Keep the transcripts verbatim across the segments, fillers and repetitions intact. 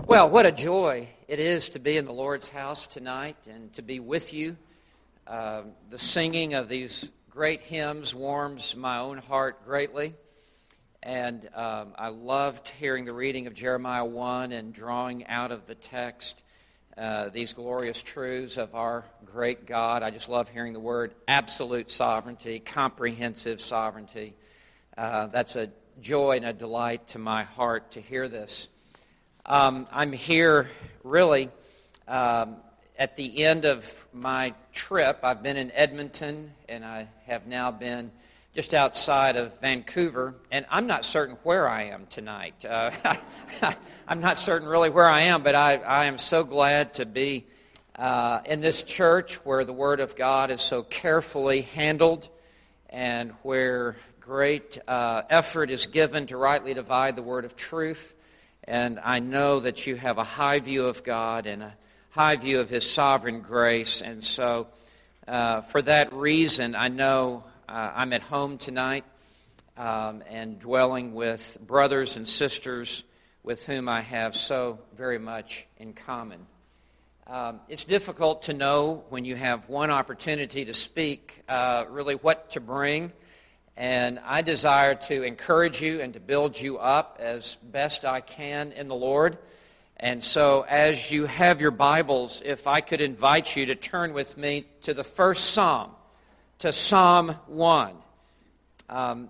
Well, what a joy it is to be in the Lord's house tonight and to be with you. Uh, the singing of these great hymns warms my own heart greatly. And um, I loved hearing the reading of Jeremiah one and drawing out of the text uh, these glorious truths of our great God. I just love hearing the word absolute sovereignty, comprehensive sovereignty. Uh, that's a joy and a delight to my heart to hear this. Um, I'm here really um, at the end of my trip. I've been in Edmonton, and I have now been just outside of Vancouver, and I'm not certain where I am tonight. Uh, I'm not certain really where I am, but I, I am so glad to be uh, in this church where the Word of God is so carefully handled and where great uh, effort is given to rightly divide the Word of truth. And I know that you have a high view of God and a high view of His sovereign grace. And so uh, for that reason, I know uh, I'm at home tonight um, and dwelling with brothers and sisters with whom I have so very much in common. Um, it's difficult to know when you have one opportunity to speak uh, really what to bring. And I desire to encourage you and to build you up as best I can in the Lord. And so as you have your Bibles, if I could invite you to turn with me to the first Psalm, to Psalm one. Um,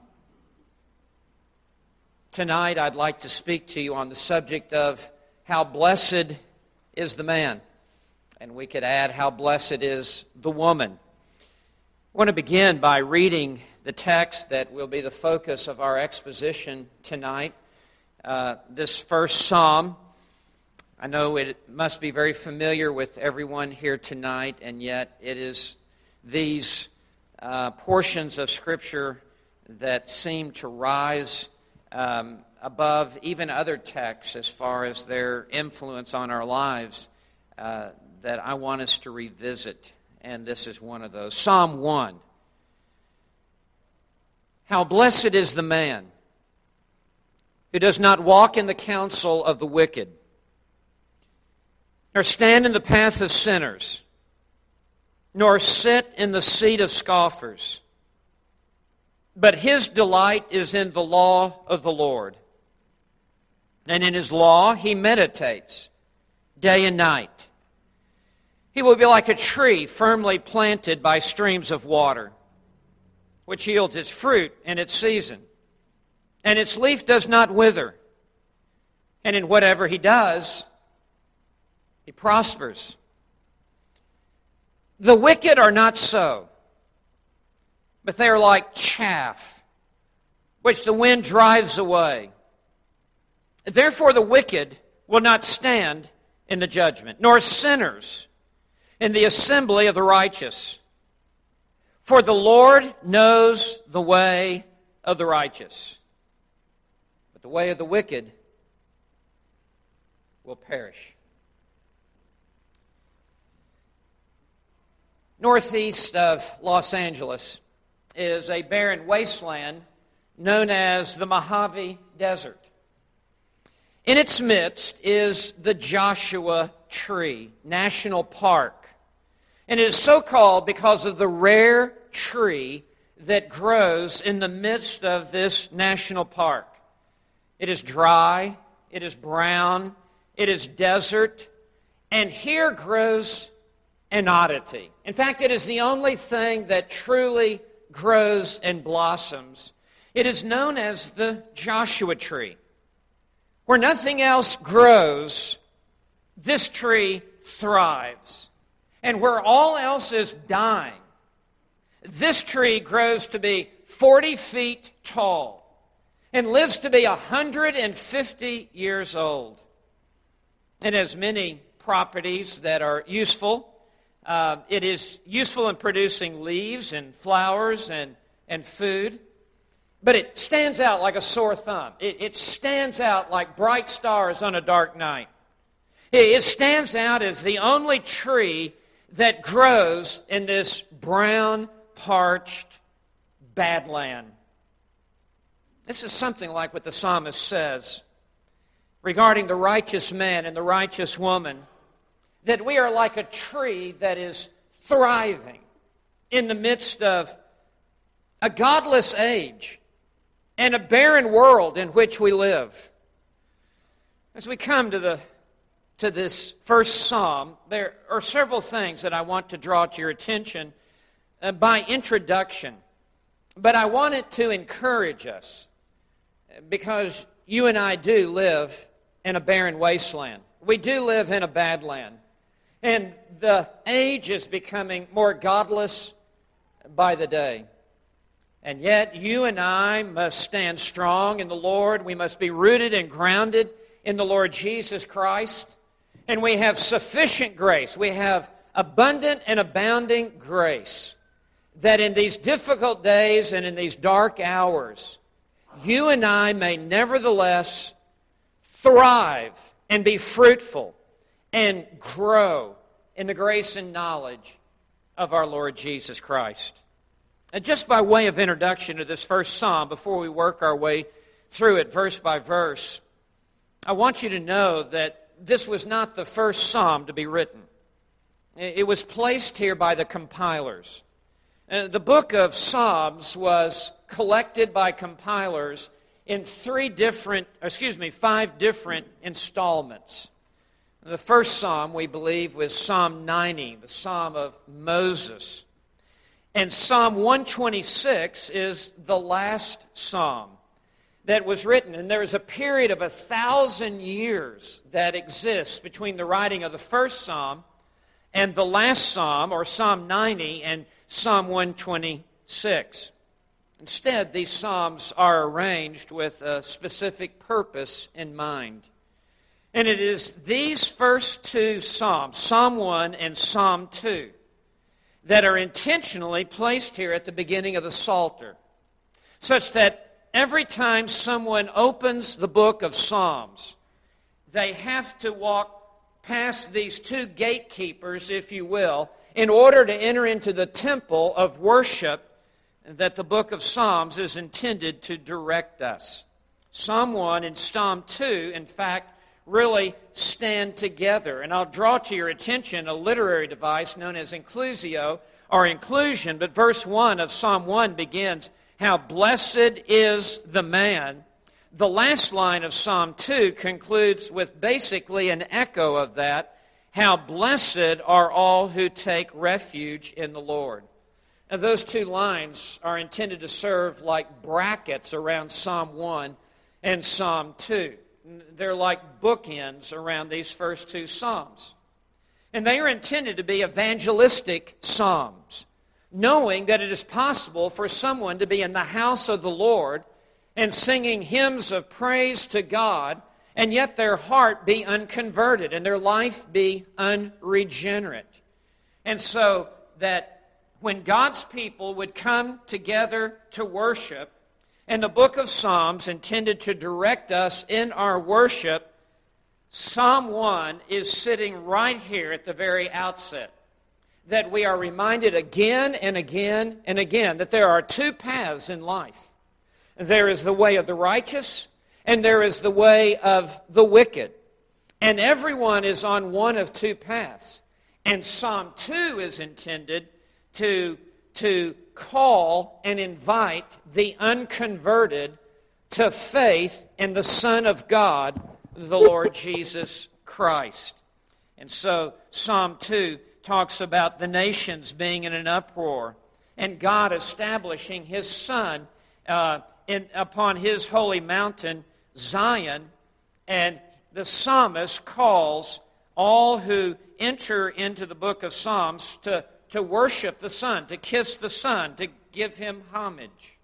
tonight I'd like to speak to you on the subject of how blessed is the man. And we could add how blessed is the woman. I want to begin by reading the text that will be the focus of our exposition tonight. Uh, this first psalm, I know it must be very familiar with everyone here tonight, and yet it is these uh, portions of Scripture that seem to rise um, above even other texts as far as their influence on our lives uh, that I want us to revisit, and this is one of those. Psalm one. How blessed is the man who does not walk in the counsel of the wicked, nor stand in the path of sinners, nor sit in the seat of scoffers. But his delight is in the law of the Lord, and in his law he meditates day and night. He will be like a tree firmly planted by streams of water, which yields its fruit in its season, and its leaf does not wither. And in whatever he does, he prospers. The wicked are not so, but they are like chaff, which the wind drives away. Therefore the wicked will not stand in the judgment, nor sinners in the assembly of the righteous. For the Lord knows the way of the righteous, but the way of the wicked will perish. Northeast of Los Angeles is a barren wasteland known as the Mojave Desert. In its midst is the Joshua Tree National Park. And it is so called because of the rare tree that grows in the midst of this national park. It is dry, it is brown, it is desert, and here grows an oddity. In fact, it is the only thing that truly grows and blossoms. It is known as the Joshua tree. Where nothing else grows, this tree thrives. And where all else is dying, this tree grows to be forty feet tall and lives to be one hundred fifty years old. It has many properties that are useful. Uh, it is useful in producing leaves and flowers and, and food. But it stands out like a sore thumb. It, it stands out like bright stars on a dark night. It, it stands out as the only tree that grows in this brown, parched badland. This is something like what the psalmist says. regarding the righteous man and the righteous woman, that we are like a tree that is thriving in the midst of a godless age and a barren world in which we live. As we come to the to this first psalm, there are several things that I want to draw to your attention uh, by introduction. But I want it to encourage us, because you and I do live in a barren wasteland. We do live in a bad land. And the age is becoming more godless by the day. And yet you and I must stand strong in the Lord. We must be rooted and grounded in the Lord Jesus Christ. And we have sufficient grace. We have abundant and abounding grace, that in these difficult days and in these dark hours, you and I may nevertheless thrive and be fruitful and grow in the grace and knowledge of our Lord Jesus Christ. And just by way of introduction to this first psalm, before we work our way through it verse by verse, I want you to know that this was not the first psalm to be written. It was placed here by the compilers. Uh, the book of Psalms was collected by compilers in three different, excuse me, five different installments. The first psalm, we believe, was Psalm ninety, the Psalm of Moses. And Psalm one twenty-six is the last psalm that was written. And there is a period of a thousand years that exists between the writing of the first psalm and the last psalm, or Psalm ninety, and Psalm one twenty-six. Instead, these psalms are arranged with a specific purpose in mind. And it is these first two psalms, Psalm one and Psalm two, that are intentionally placed here at the beginning of the Psalter, such that every time someone opens the book of Psalms, they have to walk past these two gatekeepers, if you will, in order to enter into the temple of worship that the book of Psalms is intended to direct us. Psalm one and Psalm two, in fact, really stand together. And I'll draw to your attention a literary device known as inclusio, or inclusion. But verse one of Psalm one begins, "How blessed is the man." The last line of Psalm two concludes with basically an echo of that, "How blessed are all who take refuge in the Lord." Now, those two lines are intended to serve like brackets around Psalm one and Psalm two. They're like bookends around these first two psalms. And they are intended to be evangelistic psalms, knowing that it is possible for someone to be in the house of the Lord and singing hymns of praise to God, and yet their heart be unconverted and their life be unregenerate. And so that when God's people would come together to worship, and the book of Psalms intended to direct us in our worship, Psalm one is sitting right here at the very outset, that we are reminded again and again and again that there are two paths in life. There is the way of the righteous, and there is the way of the wicked. And everyone is on one of two paths. And Psalm two is intended to, to call and invite the unconverted to faith in the Son of God, the Lord Jesus Christ. And so Psalm two talks about the nations being in an uproar and God establishing His Son uh, in, upon His holy mountain, Zion. And the psalmist calls all who enter into the book of Psalms to, to worship the Son, to kiss the Son, to give Him homage.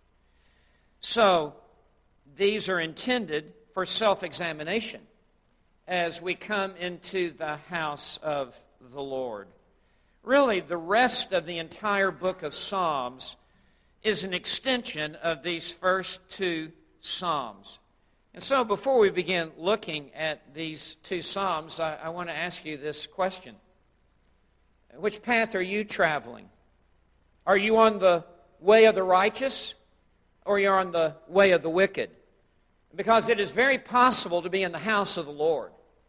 So these are intended for self-examination as we come into the house of the Lord. Really, the rest of the entire book of Psalms is an extension of these first two Psalms. And so before we begin looking at these two Psalms, I, I want to ask you this question. Which path are you traveling? Are you on the way of the righteous, or are you on the way of the wicked? because it is very possible to be in the house of the Lord.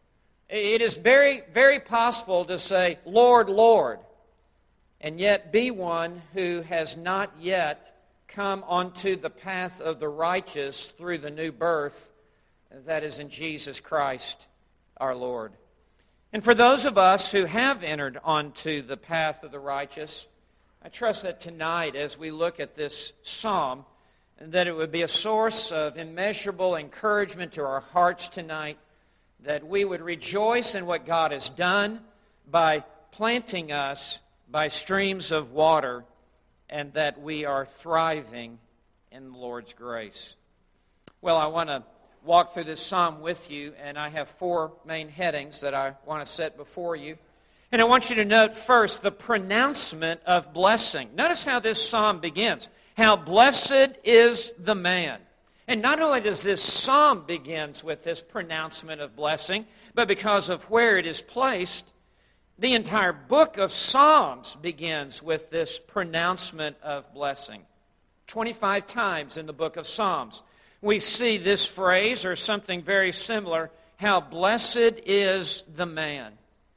It is very, very possible to say, Lord, Lord, and yet be one who has not yet come onto the path of the righteous through the new birth that is in Jesus Christ our Lord. And for those of us who have entered onto the path of the righteous, I trust that tonight as we look at this psalm, that it would be a source of immeasurable encouragement to our hearts tonight, that we would rejoice in what God has done by planting us by streams of water, and that we are thriving in the Lord's grace. Well, I want to walk through this psalm with you, and I have four main headings that I want to set before you. And I want you to note first the pronouncement of blessing. Notice how this psalm begins. How blessed is the man. And not only does this psalm begins with this pronouncement of blessing, but because of where it is placed, the entire book of Psalms begins with this pronouncement of blessing. twenty-five times in the book of Psalms, we see this phrase or something very similar, how blessed is the man.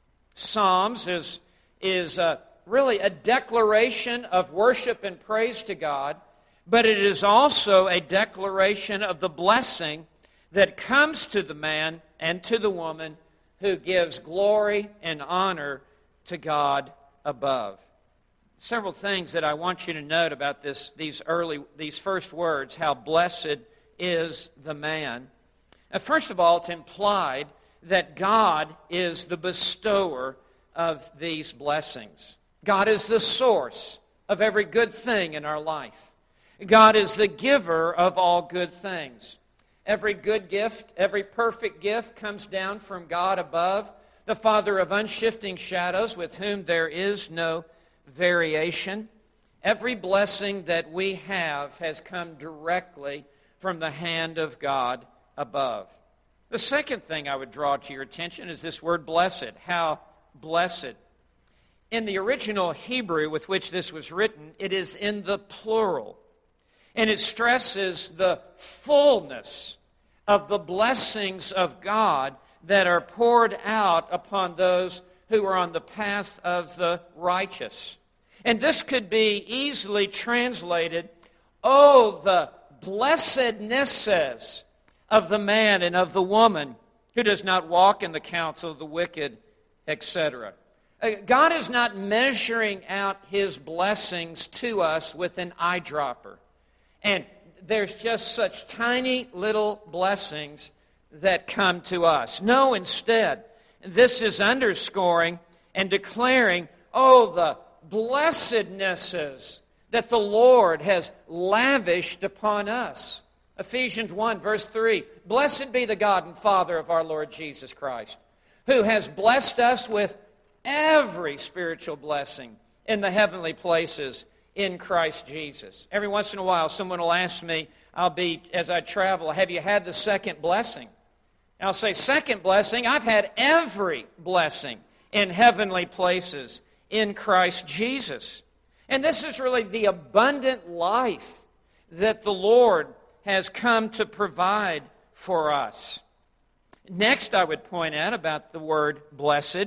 Psalms is, is uh, really a declaration of worship and praise to God, but it is also a declaration of the blessing that comes to the man and to the woman who gives glory and honor to God above. Several things that I want you to note about this, these early, these first words, how blessed is the man. Uh, first of all, it's implied that God is the bestower of these blessings. God is the source of every good thing in our life. God is the giver of all good things. Every good gift, every perfect gift comes down from God above, the Father of unshifting shadows, with whom there is no variation. Every blessing that we have has come directly from the hand of God above. The second thing I would draw to your attention is this word blessed. How blessed. In the original Hebrew with which this was written, it is in the plural. And it stresses the fullness of the blessings of God that are poured out upon those who are on the path of the righteous. And this could be easily translated, oh, the blessednesses of the man and of the woman who does not walk in the counsel of the wicked, et cetera. God is not measuring out His blessings to us with an eyedropper. And there's just such tiny little blessings that come to us. No, instead, this is underscoring and declaring, oh, the blessednesses that the Lord has lavished upon us. Ephesians one, verse three, Blessed be the God and Father of our Lord Jesus Christ, who has blessed us with every spiritual blessing in the heavenly places in Christ Jesus. Every once in a while, someone will ask me, I'll be, as I travel, have you had the second blessing? And I'll say, second blessing, I've had every blessing in heavenly places in Christ Jesus. And this is really the abundant life that the Lord has come to provide for us. Next, I would point out about the word blessed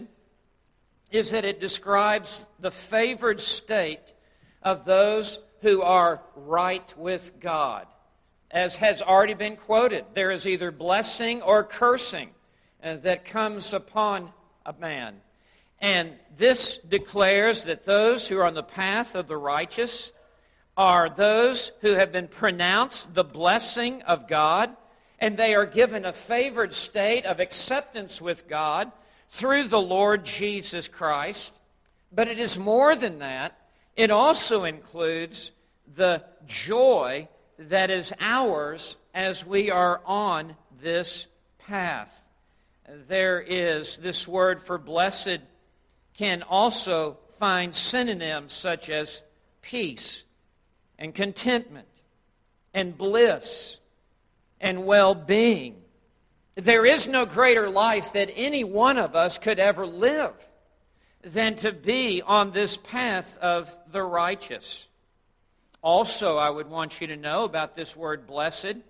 is that it describes the favored state of those who are right with God. As has already been quoted, there is either blessing or cursing uh, that comes upon a man. And this declares that those who are on the path of the righteous are those who have been pronounced the blessing of God, and they are given a favored state of acceptance with God through the Lord Jesus Christ. But it is more than that. It also includes the joy that is ours as we are on this path. There is this word for blessed can also find synonyms such as peace and contentment and bliss and well-being. There is no greater life that any one of us could ever live than to be on this path of the righteous. Also, I would want you to know about this word blessed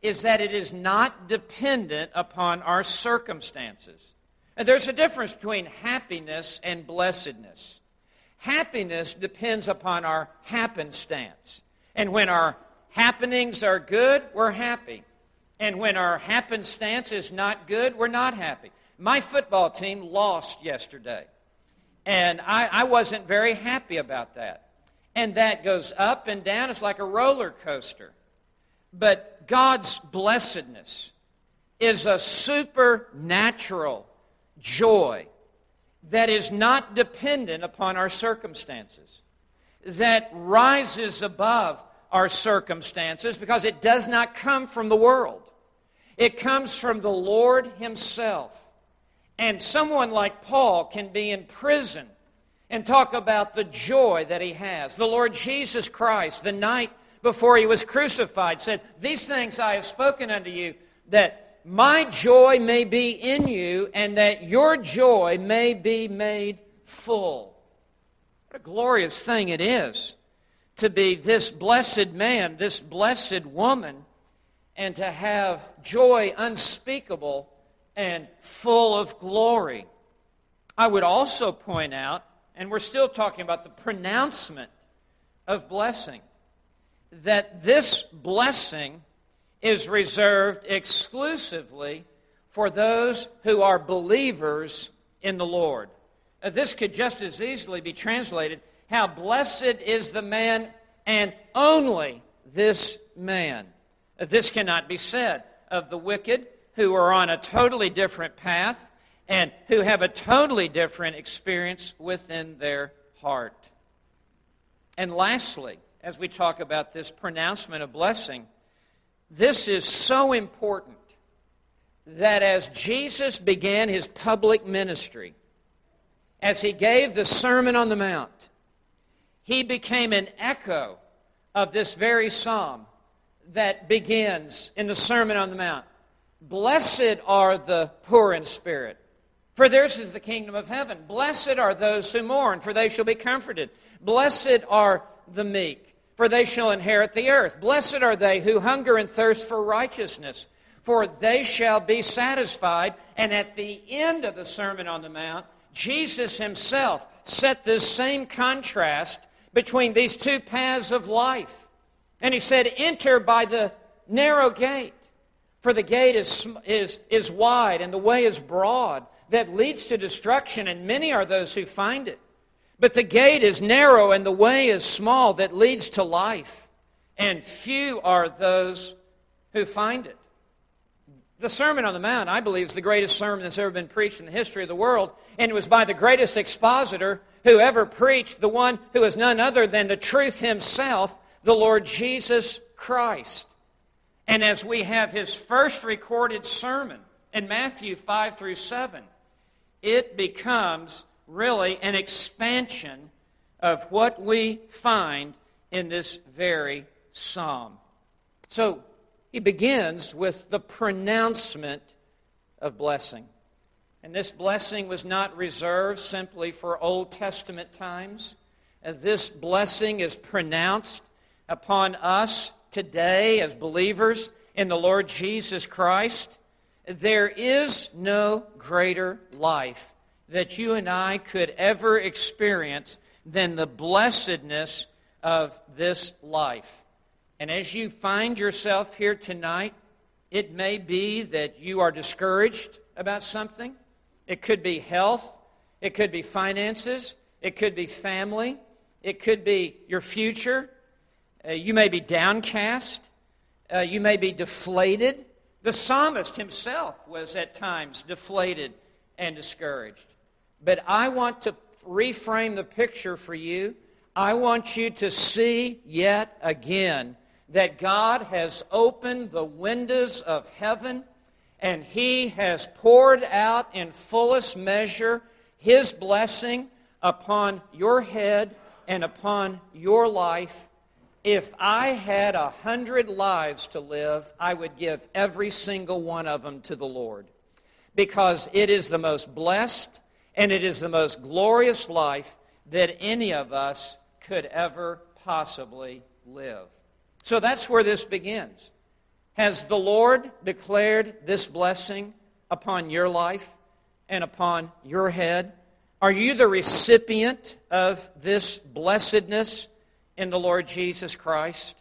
is that it is not dependent upon our circumstances. And there's a difference between happiness and blessedness. Happiness depends upon our happenstance. And when our happenings are good, we're happy. And when our happenstance is not good, we're not happy. My football team lost yesterday. And I, I wasn't very happy about that. And that goes up and down. It's like a roller coaster. But God's blessedness is a supernatural joy that is not dependent upon our circumstances, that rises above our circumstances because it does not come from the world. It comes from the Lord Himself. And someone like Paul can be in prison and talk about the joy that he has. The Lord Jesus Christ, the night before He was crucified, said, "These things I have spoken unto you, that my joy may be in you, and that your joy may be made full." What a glorious thing it is to be this blessed man, this blessed woman, and to have joy unspeakable and full of glory. I would also point out, and we're still talking about the pronouncement of blessing, that this blessing is reserved exclusively for those who are believers in the Lord. Now, this could just as easily be translated, "How blessed is the man, and only this man." This cannot be said of the wicked, who are on a totally different path and who have a totally different experience within their heart. And lastly, as we talk about this pronouncement of blessing, this is so important that as Jesus began His public ministry, as He gave the Sermon on the Mount, He became an echo of this very psalm that begins in the Sermon on the Mount. "Blessed are the poor in spirit, for theirs is the kingdom of heaven. Blessed are those who mourn, for they shall be comforted. Blessed are the meek, for they shall inherit the earth. Blessed are they who hunger and thirst for righteousness, for they shall be satisfied." And at the end of the Sermon on the Mount, Jesus Himself set this same contrast between these two paths of life. And He said, "Enter by the narrow gate. For the gate is, is, is wide and the way is broad that leads to destruction, and many are those who find it. But the gate is narrow and the way is small that leads to life, and few are those who find it." The Sermon on the Mount, I believe, is the greatest sermon that's ever been preached in the history of the world, and it was by the greatest expositor who ever preached, the one who is none other than the truth Himself, the Lord Jesus Christ. And as we have His first recorded sermon in Matthew five through seven, it becomes really an expansion of what we find in this very psalm. So He begins with the pronouncement of blessing. And this blessing was not reserved simply for Old Testament times. This blessing is pronounced upon us today as believers in the Lord Jesus Christ. There is no greater life that you and I could ever experience than the blessedness of this life. And as you find yourself here tonight, it may be that you are discouraged about something. It could be health. It could be finances. It could be family. It could be your future. Uh, you may be downcast. Uh, you may be deflated. The psalmist himself was at times deflated and discouraged. But I want to reframe the picture for you. I want you to see yet again that God has opened the windows of heaven and He has poured out in fullest measure His blessing upon your head and upon your life. If I had a hundred lives to live, I would give every single one of them to the Lord, because it is the most blessed and it is the most glorious life that any of us could ever possibly live. So that's where this begins. Has the Lord declared this blessing upon your life and upon your head? Are you the recipient of this blessedness in the Lord Jesus Christ?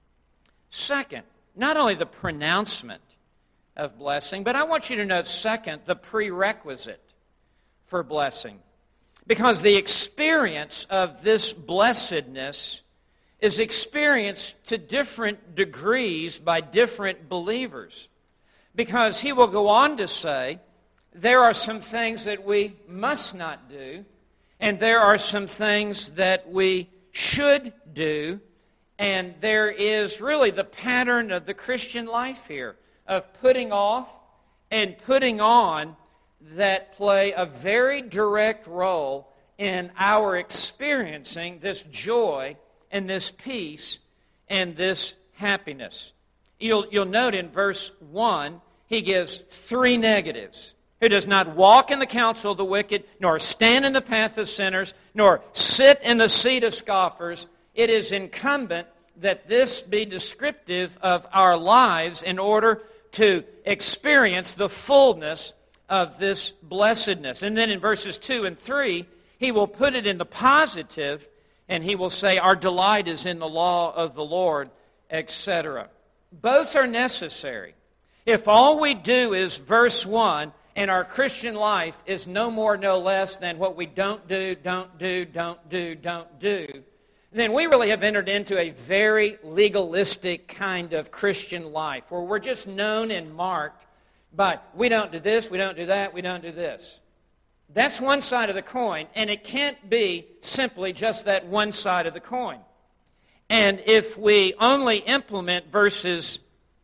Second, not only the pronouncement of blessing, but I want you to note, second, the prerequisite for blessing. Because the experience of this blessedness is experienced to different degrees by different believers. Because he will go on to say, there are some things that we must not do, and there are some things that we should do, and there is really the pattern of the Christian life here of putting off and putting on that play a very direct role in our experiencing this joy and this peace and this happiness. You'll, you'll note in verse one, he gives three negatives. Who does not walk in the counsel of the wicked, nor stand in the path of sinners, nor sit in the seat of scoffers. It is incumbent that this be descriptive of our lives in order to experience the fullness of this blessedness. And then in verses two and three, he will put it in the positive, and he will say, our delight is in the law of the Lord, et cetera. Both are necessary. If all we do is verse one, and our Christian life is no more, no less than what we don't do, don't do, don't do, don't do, then we really have entered into a very legalistic kind of Christian life where we're just known and marked by we don't do this, we don't do that, we don't do this. That's one side of the coin, and it can't be simply just that one side of the coin. And if we only implement verses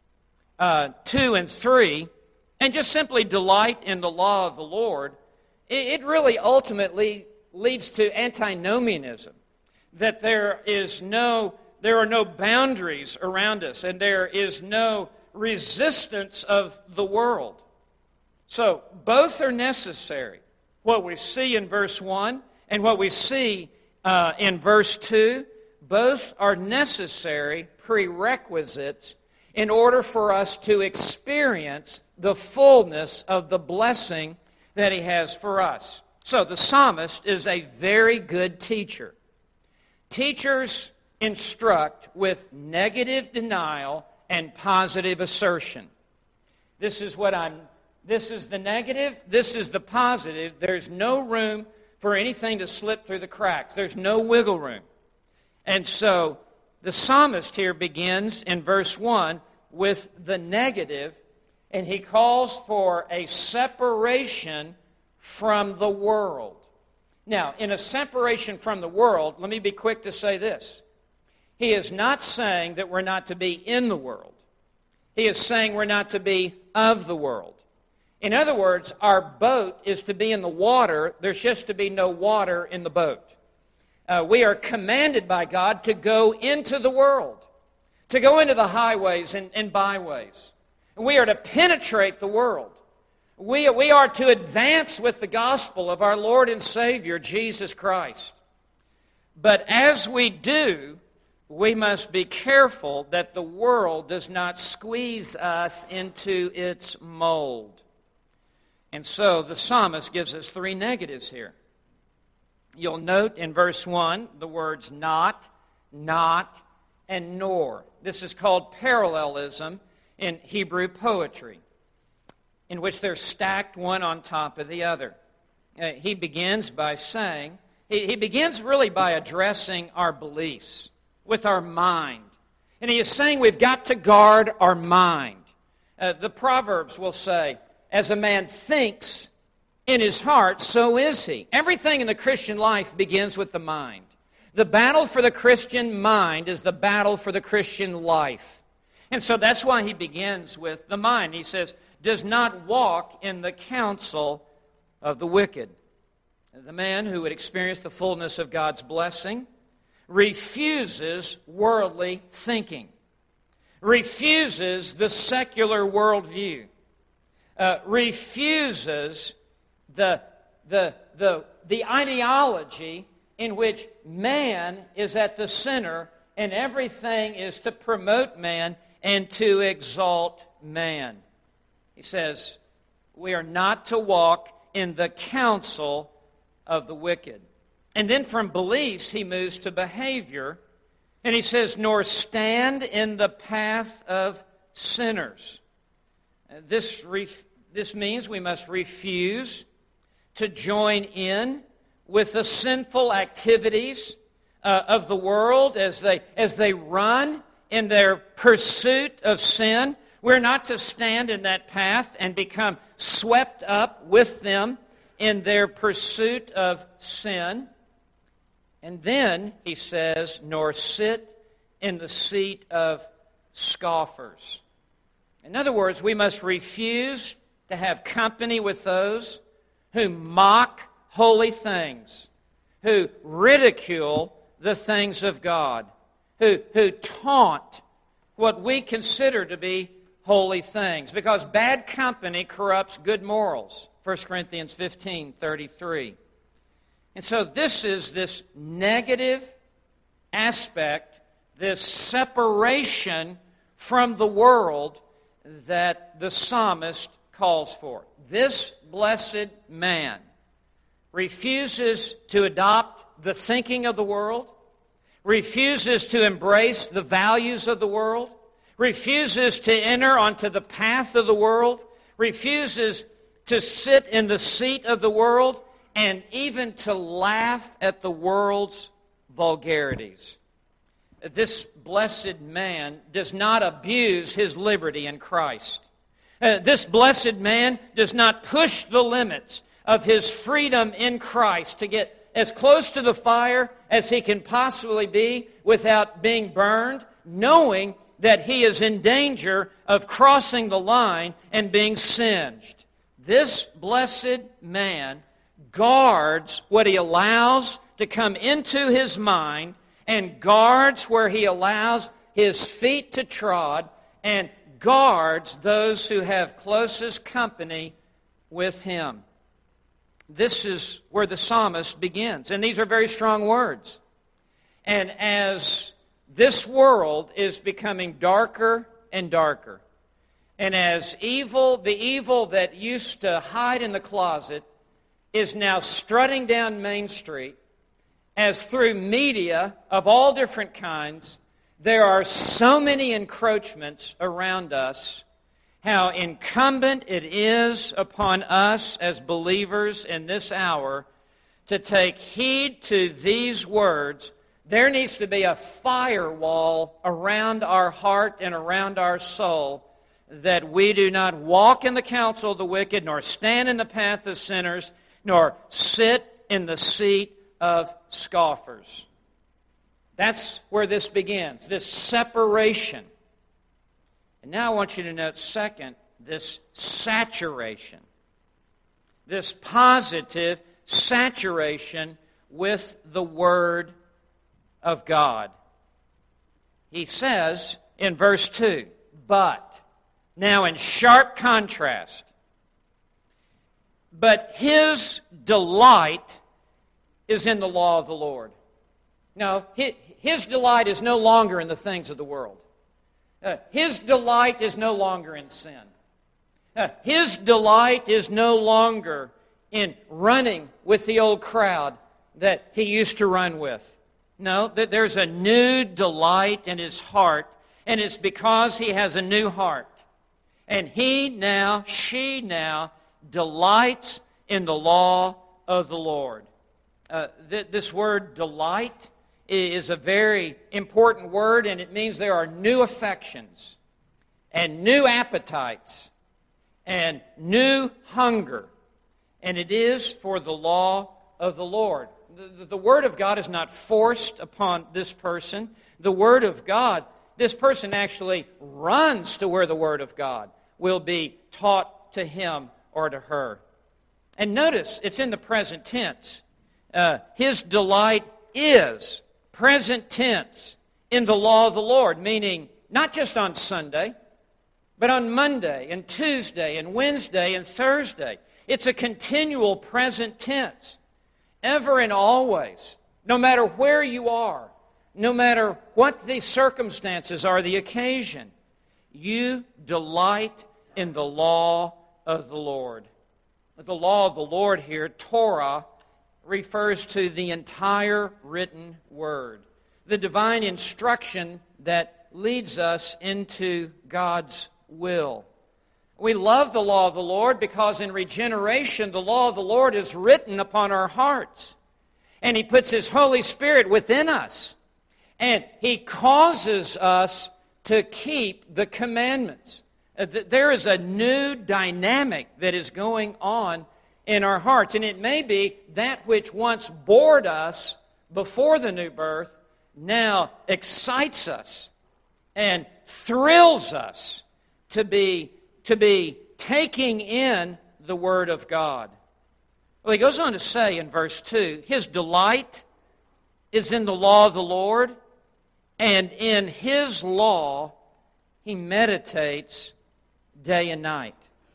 uh, two and three, and just simply delight in the law of the Lord, it really ultimately leads to antinomianism. That there is no, there are no boundaries around us, and there is no resistance of the world. So both are necessary. What we see in verse one and what we see uh, in verse two, both are necessary prerequisites in order for us to experience the fullness of the blessing that he has for us. So the psalmist is a very good teacher. Teachers instruct with negative denial and positive assertion. This is what I'm, this is the negative, this is the positive. There's no room for anything to slip through the cracks. There's no wiggle room. And so the psalmist here begins in verse one with the negative, and he calls for a separation from the world. Now, in a separation from the world, let me be quick to say this. He is not saying that we're not to be in the world. He is saying we're not to be of the world. In other words, our boat is to be in the water. There's just to be no water in the boat. Uh, we are commanded by God to go into the world, to go into the highways and, and byways. We are to penetrate the world. We, we are to advance with the gospel of our Lord and Savior, Jesus Christ. But as we do, we must be careful that the world does not squeeze us into its mold. And so the psalmist gives us three negatives here. You'll note in verse one the words not, not, and nor. This is called parallelism in Hebrew poetry, in which they're stacked one on top of the other. Uh, he begins by saying, he, he begins really by addressing our beliefs with our mind. And he is saying we've got to guard our mind. Uh, the Proverbs will say, as a man thinks in his heart, so is he. Everything in the Christian life begins with the mind. The battle for the Christian mind is the battle for the Christian life. And so that's why he begins with the mind. He says, does not walk in the counsel of the wicked. The man who would experience the fullness of God's blessing refuses worldly thinking, refuses the secular worldview, uh, refuses the, the, the, the ideology in which man is at the center and everything is to promote man and to exalt man. He says, we are not to walk in the counsel of the wicked. And then from beliefs, he moves to behavior. And he says, nor stand in the path of sinners. This, ref- this means we must refuse to join in with the sinful activities uh, of the world as they, as they run in their pursuit of sin. We're not to stand in that path and become swept up with them in their pursuit of sin. And then, he says, nor sit in the seat of scoffers. In other words, we must refuse to have company with those who mock holy things, who ridicule the things of God, who, who taunt what we consider to be holy things. Because bad company corrupts good morals. First Corinthians fifteen thirty-three. And so this is this negative aspect, this separation from the world that the psalmist calls for. This blessed man refuses to adopt the thinking of the world, refuses to embrace the values of the world, refuses to enter onto the path of the world, refuses to sit in the seat of the world, and even to laugh at the world's vulgarities. This blessed man does not abuse his liberty in Christ. Uh, this blessed man does not push the limits of his freedom in Christ to get as close to the fire as he can possibly be without being burned, knowing that he is in danger of crossing the line and being singed. This blessed man guards what he allows to come into his mind and guards where he allows his feet to trod and guards those who have closest company with him. This is where the psalmist begins. And these are very strong words. And as this world is becoming darker and darker, and as evil, the evil that used to hide in the closet is now strutting down Main Street, as through media of all different kinds, there are so many encroachments around us, how incumbent it is upon us as believers in this hour to take heed to these words. There needs to be a firewall around our heart and around our soul, that we do not walk in the counsel of the wicked, nor stand in the path of sinners, nor sit in the seat of scoffers. That's where this begins, this separation. And now I want you to note, second, this saturation. This positive saturation with the Word of God. He says in verse two, but, now in sharp contrast, but his delight is in the law of the Lord. No, his delight is no longer in the things of the world. Uh, his delight is no longer in sin. Uh, his delight is no longer in running with the old crowd that he used to run with. No, that there's a new delight in his heart, and it's because he has a new heart. And he now, she now, delights in the law of the Lord. Uh, th- this word delight is a very important word, and it means there are new affections and new appetites and new hunger. And it is for the law of the Lord. The, the Word of God is not forced upon this person. The Word of God, this person actually runs to where the Word of God will be taught to him or to her. And notice, it's in the present tense. Uh, his delight is present tense in the law of the Lord, meaning not just on Sunday, but on Monday and Tuesday and Wednesday and Thursday. It's a continual present tense, ever and always, no matter where you are, no matter what the circumstances or the occasion. you delight in the law of the Lord. The law of the Lord here, Torah, refers to the entire written word, the divine instruction that leads us into God's will. We love the law of the Lord because in regeneration, the law of the Lord is written upon our hearts. And He puts His Holy Spirit within us. And He causes us to keep the commandments. There is a new dynamic that is going on in our hearts. And it may be that which once bored us before the new birth now excites us and thrills us to be, to be taking in the Word of God. Well, he goes on to say in verse two, His delight is in the law of the Lord, and in His law He meditates day and night.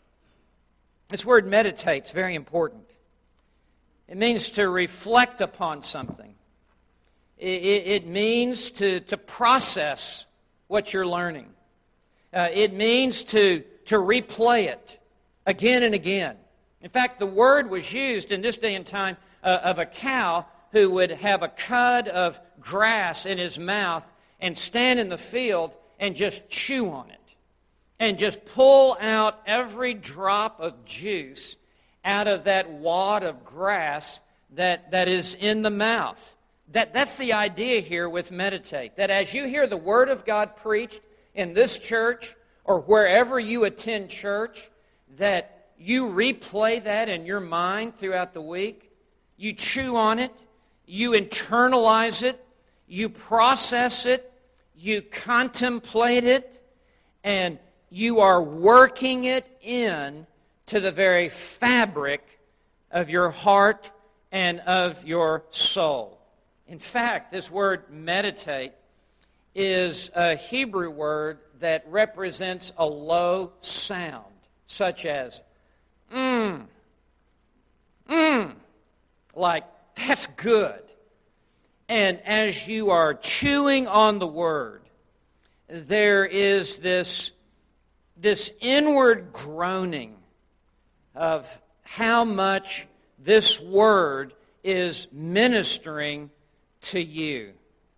This word meditate is very important. It means to reflect upon something. It, it, it means to, to process what you're learning. Uh, it means to, to replay it again and again. In fact, the word was used in this day and time uh, of a cow who would have a cud of grass in his mouth and stand in the field and just chew on it and just pull out every drop of juice out of that wad of grass that, that is in the mouth. That, that's the idea here with meditate, that as you hear the Word of God preached in this church or wherever you attend church, that you replay that in your mind throughout the week. You chew on it. You internalize it. You process it. You contemplate it. And you are working it in to the very fabric of your heart and of your soul. In fact, this word meditate is a Hebrew word that represents a low sound, such as Mmm. Mmm. Like, that's good. And as you are chewing on the Word, there is this, this inward groaning of how much this Word is ministering to you.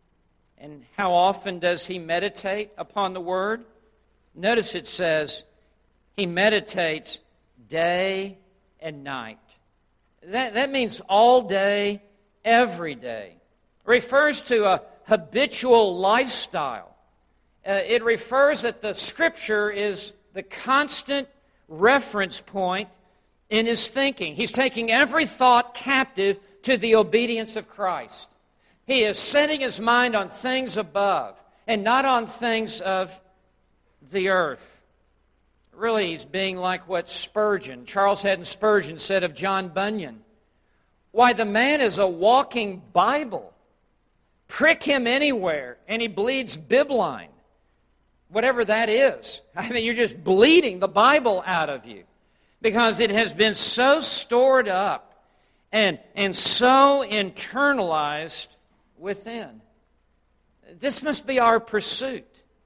And how often does he meditate upon the Word? Notice it says he meditates day and night. That, that means all day, every day. It refers to a habitual lifestyle. Uh, it refers that the Scripture is the constant reference point in his thinking. He's taking every thought captive to the obedience of Christ. He is setting his mind on things above and not on things of the earth. Really, he's being like what Spurgeon, Charles Haddon Spurgeon, said of John Bunyan. Why, the man is a walking Bible. Prick him anywhere, and he bleeds bibline. Whatever that is. I mean, you're just bleeding the Bible out of you. Because it has been so stored up and, and so internalized within. This must be our pursuit.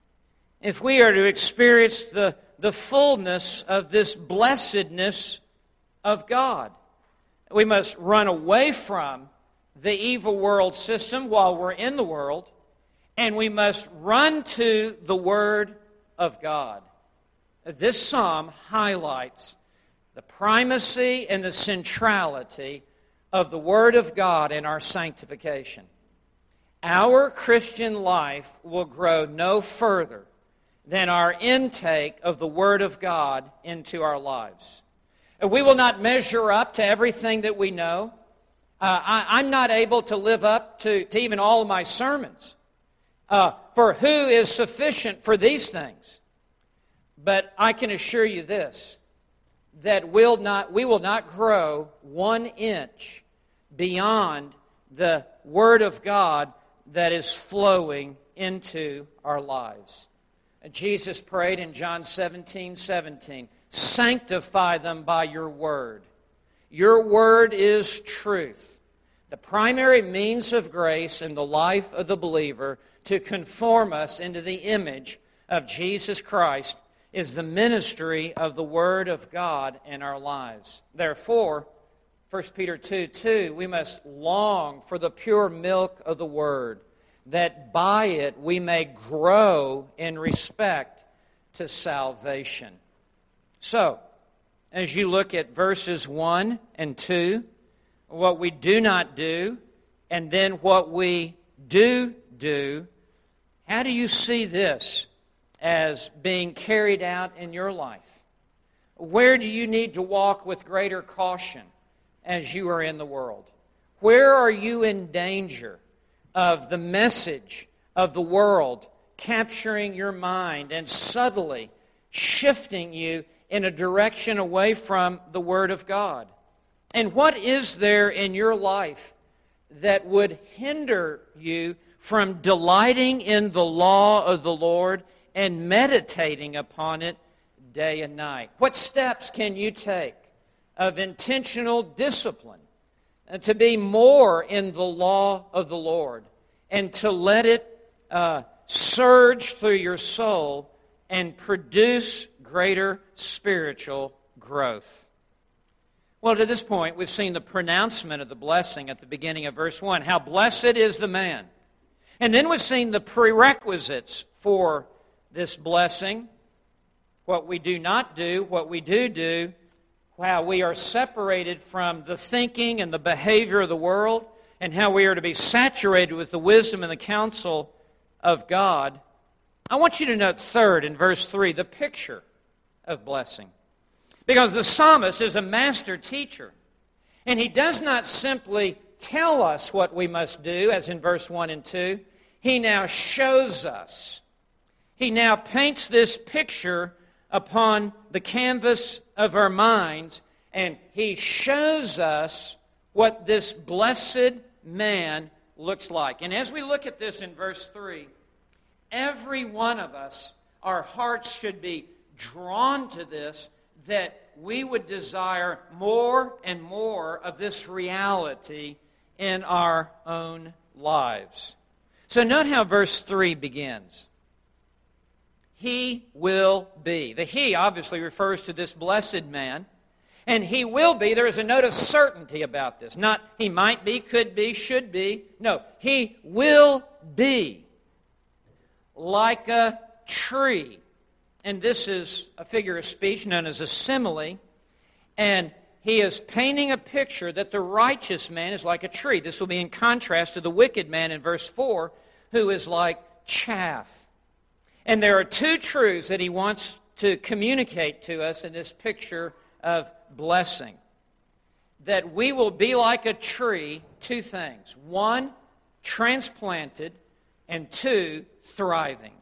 If we are to experience the the fullness of this blessedness of God. We must run away from the evil world system while we're in the world, and we must run to the Word of God. This psalm highlights the primacy and the centrality of the Word of God in our sanctification. Our Christian life will grow no further than our intake of the Word of God into our lives. We will not measure up to everything that we know. Uh, I, I'm not able to live up to, to even all of my sermons. Uh, for who is sufficient for these things? But I can assure you this, that we'll not, we will not grow one inch beyond the Word of God that is flowing into our lives. Jesus prayed in John seventeen seventeen, sanctify them by your word. Your word is truth. The primary means of grace in the life of the believer to conform us into the image of Jesus Christ is the ministry of the Word of God in our lives. Therefore, First Peter two two, we must long for the pure milk of the Word, that by it we may grow in respect to salvation. So, as you look at verses one and two, what we do not do, and then what we do do, how do you see this as being carried out in your life? Where do you need to walk with greater caution as you are in the world? Where are you in danger of the message of the world capturing your mind and subtly shifting you in a direction away from the Word of God? And what is there in your life that would hinder you from delighting in the law of the Lord and meditating upon it day and night? What steps can you take of intentional discipline to be more in the law of the Lord and to let it uh, surge through your soul and produce greater spiritual growth? Well, to this point, we've seen the pronouncement of the blessing at the beginning of verse one. How blessed is the man. And then we've seen the prerequisites for this blessing. What we do not do, what we do do, how we are separated from the thinking and the behavior of the world, and how we are to be saturated with the wisdom and the counsel of God. I want you to note third in verse three, the picture of blessing. Because the psalmist is a master teacher, and he does not simply tell us what we must do, as in verse one and two. He now shows us. He now paints this picture upon the canvas of our minds, and he shows us what this blessed man looks like. And as we look at this in verse three, every one of us, our hearts should be drawn to this, that we would desire more and more of this reality in our own lives. So note how verse three begins. He will be. The he obviously refers to this blessed man. And he will be. There is a note of certainty about this. Not he might be, could be, should be. No, he will be like a tree. And this is a figure of speech known as a simile. And he is painting a picture that the righteous man is like a tree. This will be in contrast to the wicked man in verse four, who is like chaff. And there are two truths that he wants to communicate to us in this picture of blessing. That we will be like a tree, two things. One, transplanted, and two, thriving.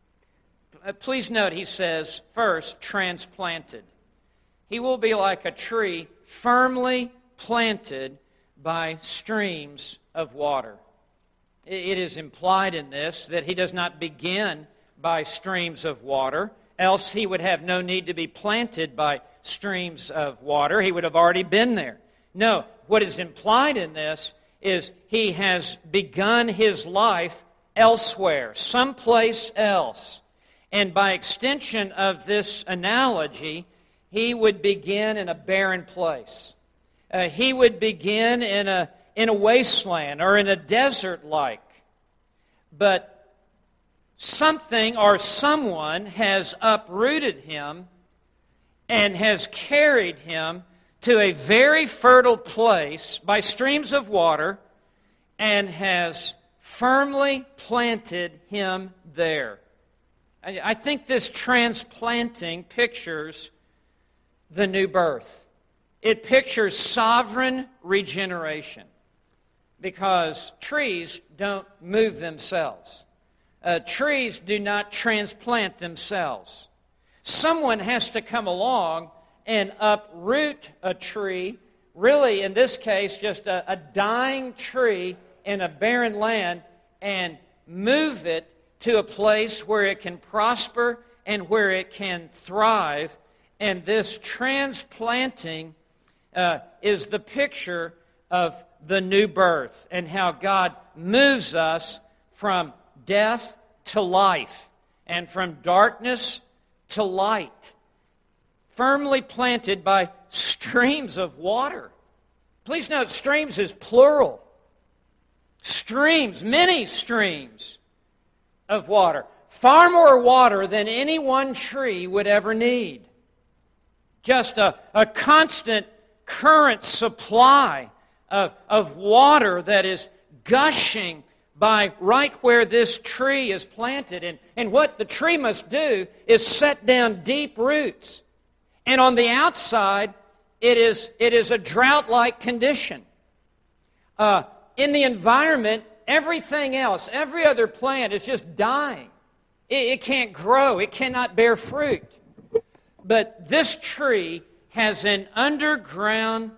Please note, he says, first, transplanted. He will be like a tree firmly planted by streams of water. It is implied in this that he does not begin by streams of water, else he would have no need to be planted by streams of water. He would have already been there. No, what is implied in this is he has begun his life elsewhere, someplace else. And by extension of this analogy, he would begin in a barren place. Uh, he would begin in a, in a wasteland or in a desert like. But something or someone has uprooted him and has carried him to a very fertile place by streams of water and has firmly planted him there. I think this transplanting pictures the new birth. It pictures sovereign regeneration because trees don't move themselves. Uh, trees do not transplant themselves. Someone has to come along and uproot a tree, really in this case just a, a dying tree in a barren land, and move it to a place where it can prosper and where it can thrive. And this transplanting uh, is the picture of the new birth and how God moves us from death to life and from darkness to light, firmly planted by streams of water. Please note, streams is plural. Streams, many streams of water. Far more water than any one tree would ever need. Just a, a constant current supply of, of water that is gushing by right where this tree is planted. And, and what the tree must do is set down deep roots. And on the outside, it is, it is a drought-like condition. Uh, in the environment, everything else, every other plant is just dying. It, it can't grow. It cannot bear fruit. But this tree has an underground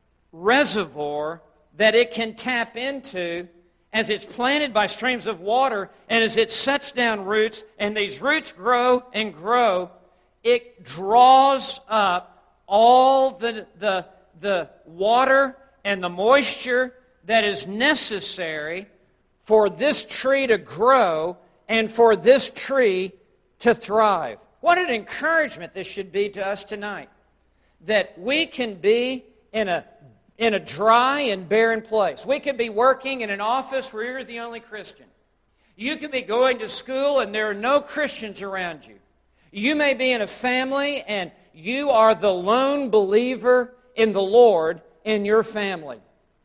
reservoir that it can tap into as it's planted by streams of water, and as it sets down roots, and these roots grow and grow, it draws up all the, the, the water and the moisture that is necessary for this tree to grow and for this tree to thrive. What an encouragement this should be to us tonight, that we can be in a in a dry and barren place. We could be working in an office where you're the only Christian. You could be going to school and there are no Christians around you. You may be in a family and you are the lone believer in the Lord in your family.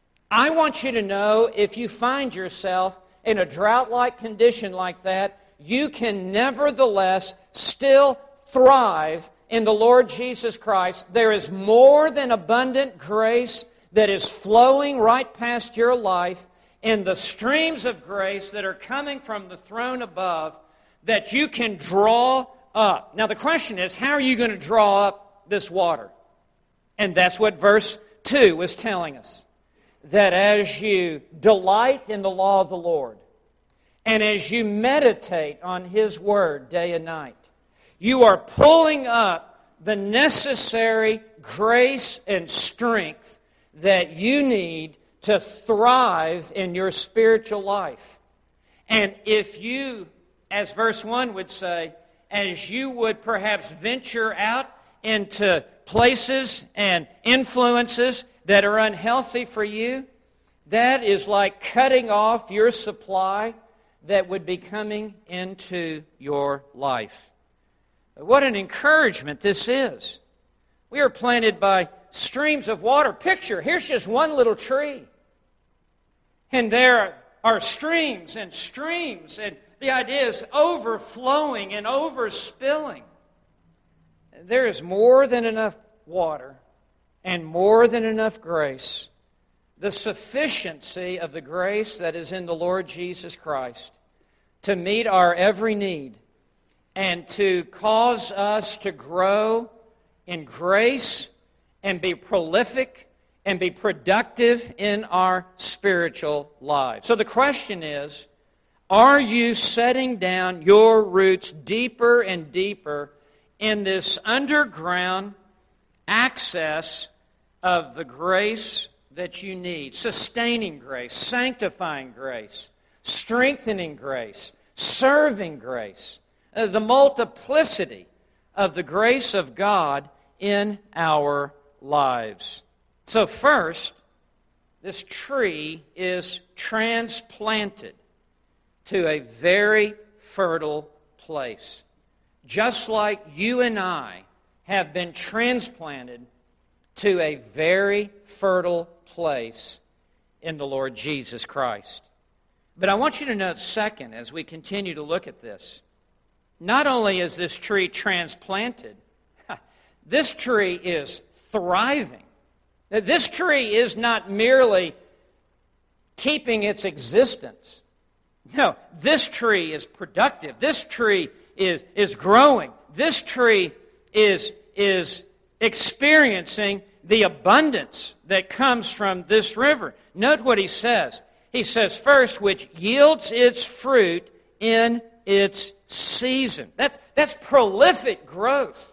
I want you to know, if you find yourself in a drought-like condition like that, you can nevertheless still thrive in the Lord Jesus Christ. There is more than abundant grace that is flowing right past your life in the streams of grace that are coming from the throne above that you can draw up. Now the question is, how are you going to draw up this water? And that's what verse two was telling us. That as you delight in the law of the Lord, and as you meditate on His Word day and night, you are pulling up the necessary grace and strength that you need to thrive in your spiritual life. And if you, as verse one would say, as you would perhaps venture out into places and influences that are unhealthy for you, that is like cutting off your supply that would be coming into your life. What an encouragement this is. We are planted by streams of water. Picture, here's just one little tree. And there are streams and streams, and the idea is overflowing and overspilling. There is more than enough water and more than enough grace. The sufficiency of the grace that is in the Lord Jesus Christ to meet our every need and to cause us to grow in grace and be prolific and be productive in our spiritual lives. So the question is, are you setting down your roots deeper and deeper in this underground access of the grace that you need? Sustaining grace, sanctifying grace, strengthening grace, serving grace, uh, the multiplicity of the grace of God in our lives. So first, this tree is transplanted to a very fertile place. Just like you and I have been transplanted to a very fertile place in the Lord Jesus Christ. But I want you to note, second, as we continue to look at this, not only is this tree transplanted, this tree is thriving. This tree is not merely keeping its existence. No, this tree is productive. This tree is, is growing. This tree is, is experiencing the abundance that comes from this river. Note what he says. He says, first, which yields its fruit in its season. That's, that's prolific growth.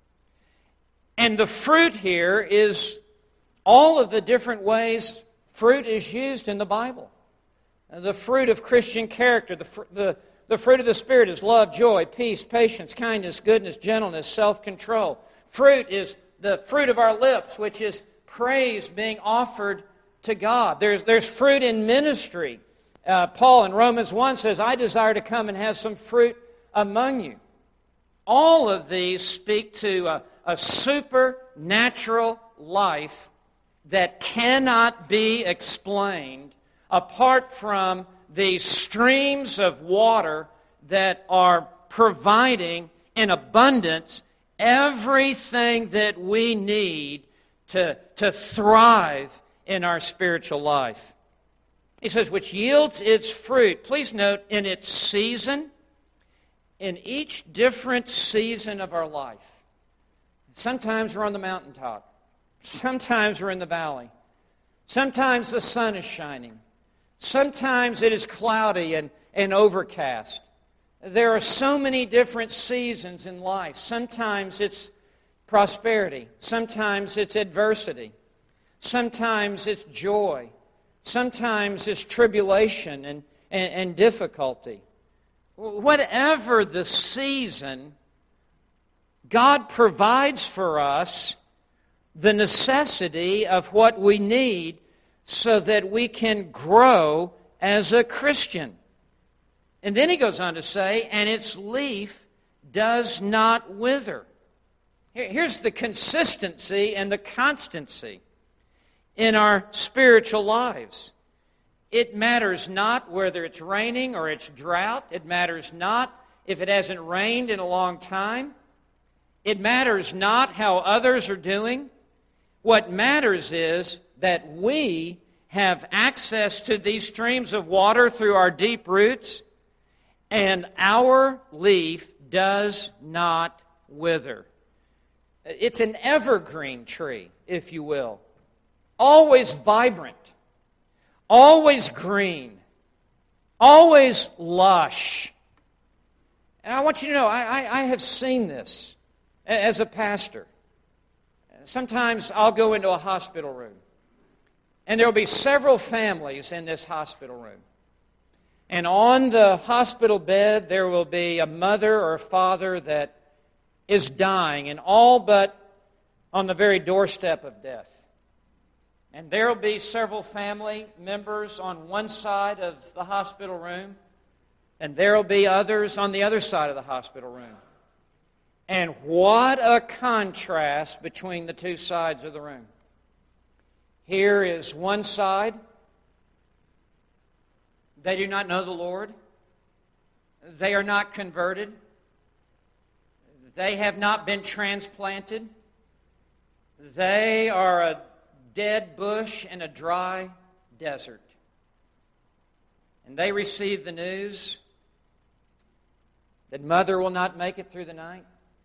And the fruit here is all of the different ways fruit is used in the Bible. The fruit of Christian character, the, the, The fruit of the Spirit is love, joy, peace, patience, kindness, goodness, gentleness, self-control. Fruit is the fruit of our lips, which is praise being offered to God. There's, there's fruit in ministry. Uh, Paul in Romans one says, I desire to come and have some fruit among you. All of these speak to a, a supernatural life that cannot be explained apart from the streams of water that are providing in abundance everything that we need to, to thrive in our spiritual life. He says, which yields its fruit. Please note, in its season, in each different season of our life. Sometimes we're on the mountaintop. Sometimes we're in the valley. Sometimes the sun is shining. Sometimes it is cloudy and, and overcast. There are so many different seasons in life. Sometimes it's prosperity. Sometimes it's adversity. Sometimes it's joy. Sometimes it's tribulation and, and, and difficulty. Whatever the season, God provides for us the necessity of what we need so that we can grow as a Christian. And then he goes on to say, and its leaf does not wither. Here's the consistency and the constancy in our spiritual lives. It matters not whether it's raining or it's drought. It matters not if it hasn't rained in a long time. It matters not how others are doing. What matters is that we have access to these streams of water through our deep roots, and our leaf does not wither. It's an evergreen tree, if you will. Always vibrant, always green, always lush. And I want you to know, I, I, I have seen this as a pastor. Sometimes I'll go into a hospital room, and there will be several families in this hospital room. And on the hospital bed, there will be a mother or a father that is dying, and all but on the very doorstep of death. And there will be several family members on one side of the hospital room, and there will be others on the other side of the hospital room. And what a contrast between the two sides of the room. Here is one side. They do not know the Lord. They are not converted. They have not been transplanted. They are a dead bush in a dry desert. And they receive the news that mother will not make it through the night.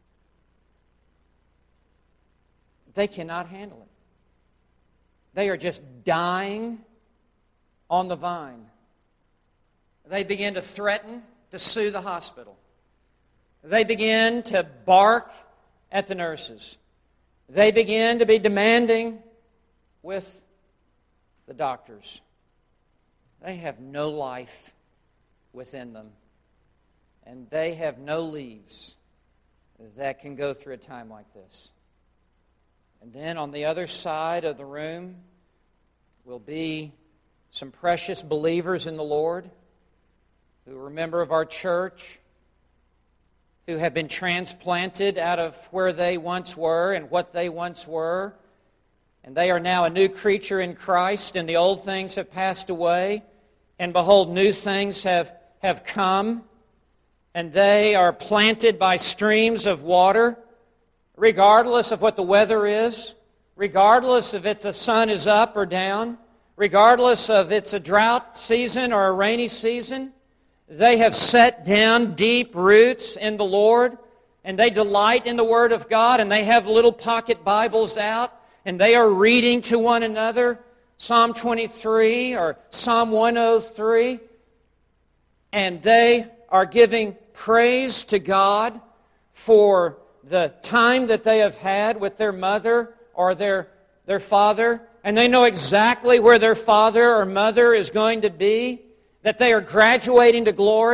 They cannot handle it. They are just dying on the vine. They begin to threaten to sue the hospital. They begin to bark at the nurses. They begin to be demanding with the doctors. They have no life within them. And they have no leaves that can go through a time like this. And then on the other side of the room will be some precious believers in the Lord who are a member of our church, who have been transplanted out of where they once were and what they once were. And they are now a new creature in Christ, and the old things have passed away. And behold, new things have, have come. And they are planted by streams of water, regardless of what the weather is, regardless of if the sun is up or down, regardless of if it's a drought season or a rainy season. They have set down deep roots in the Lord, and they delight in the Word of God, and they have little pocket Bibles out, and they are reading to one another Psalm twenty-three or Psalm one oh three, and they are giving praise to God for the time that they have had with their mother or their, their father, and they know exactly where their father or mother is going to be, that they are graduating to glory,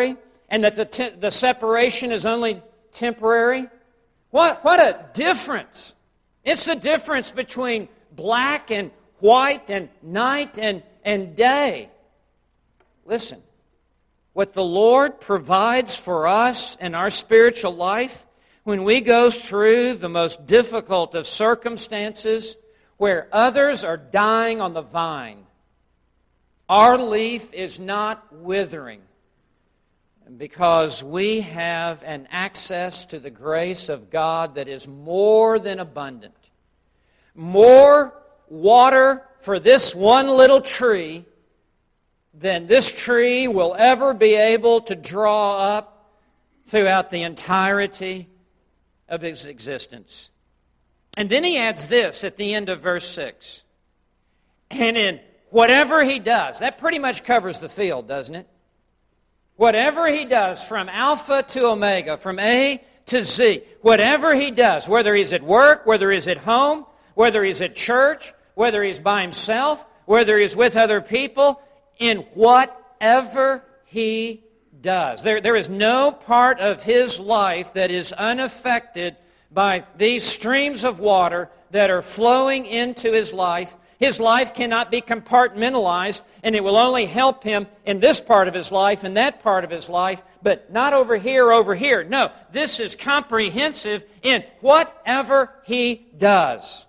and that the, te- the separation is only temporary? What, what a difference. It's the difference between black and white and night and, and day. Listen, what the Lord provides for us in our spiritual life when we go through the most difficult of circumstances where others are dying on the vine, our leaf is not withering because we have an access to the grace of God that is more than abundant. More water for this one little tree than this tree will ever be able to draw up throughout the entirety of his existence. And then he adds this at the end of verse six. And in whatever he does, that pretty much covers the field, doesn't it? Whatever he does, from Alpha to Omega, from A to Z, whatever he does, whether he's at work, whether he's at home, whether he's at church, whether he's by himself, whether he's with other people, in whatever he does. There, there is no part of his life that is unaffected by these streams of water that are flowing into his life. His life cannot be compartmentalized, and it will only help him in this part of his life and that part of his life, but not over here, over here. No, this is comprehensive in whatever he does.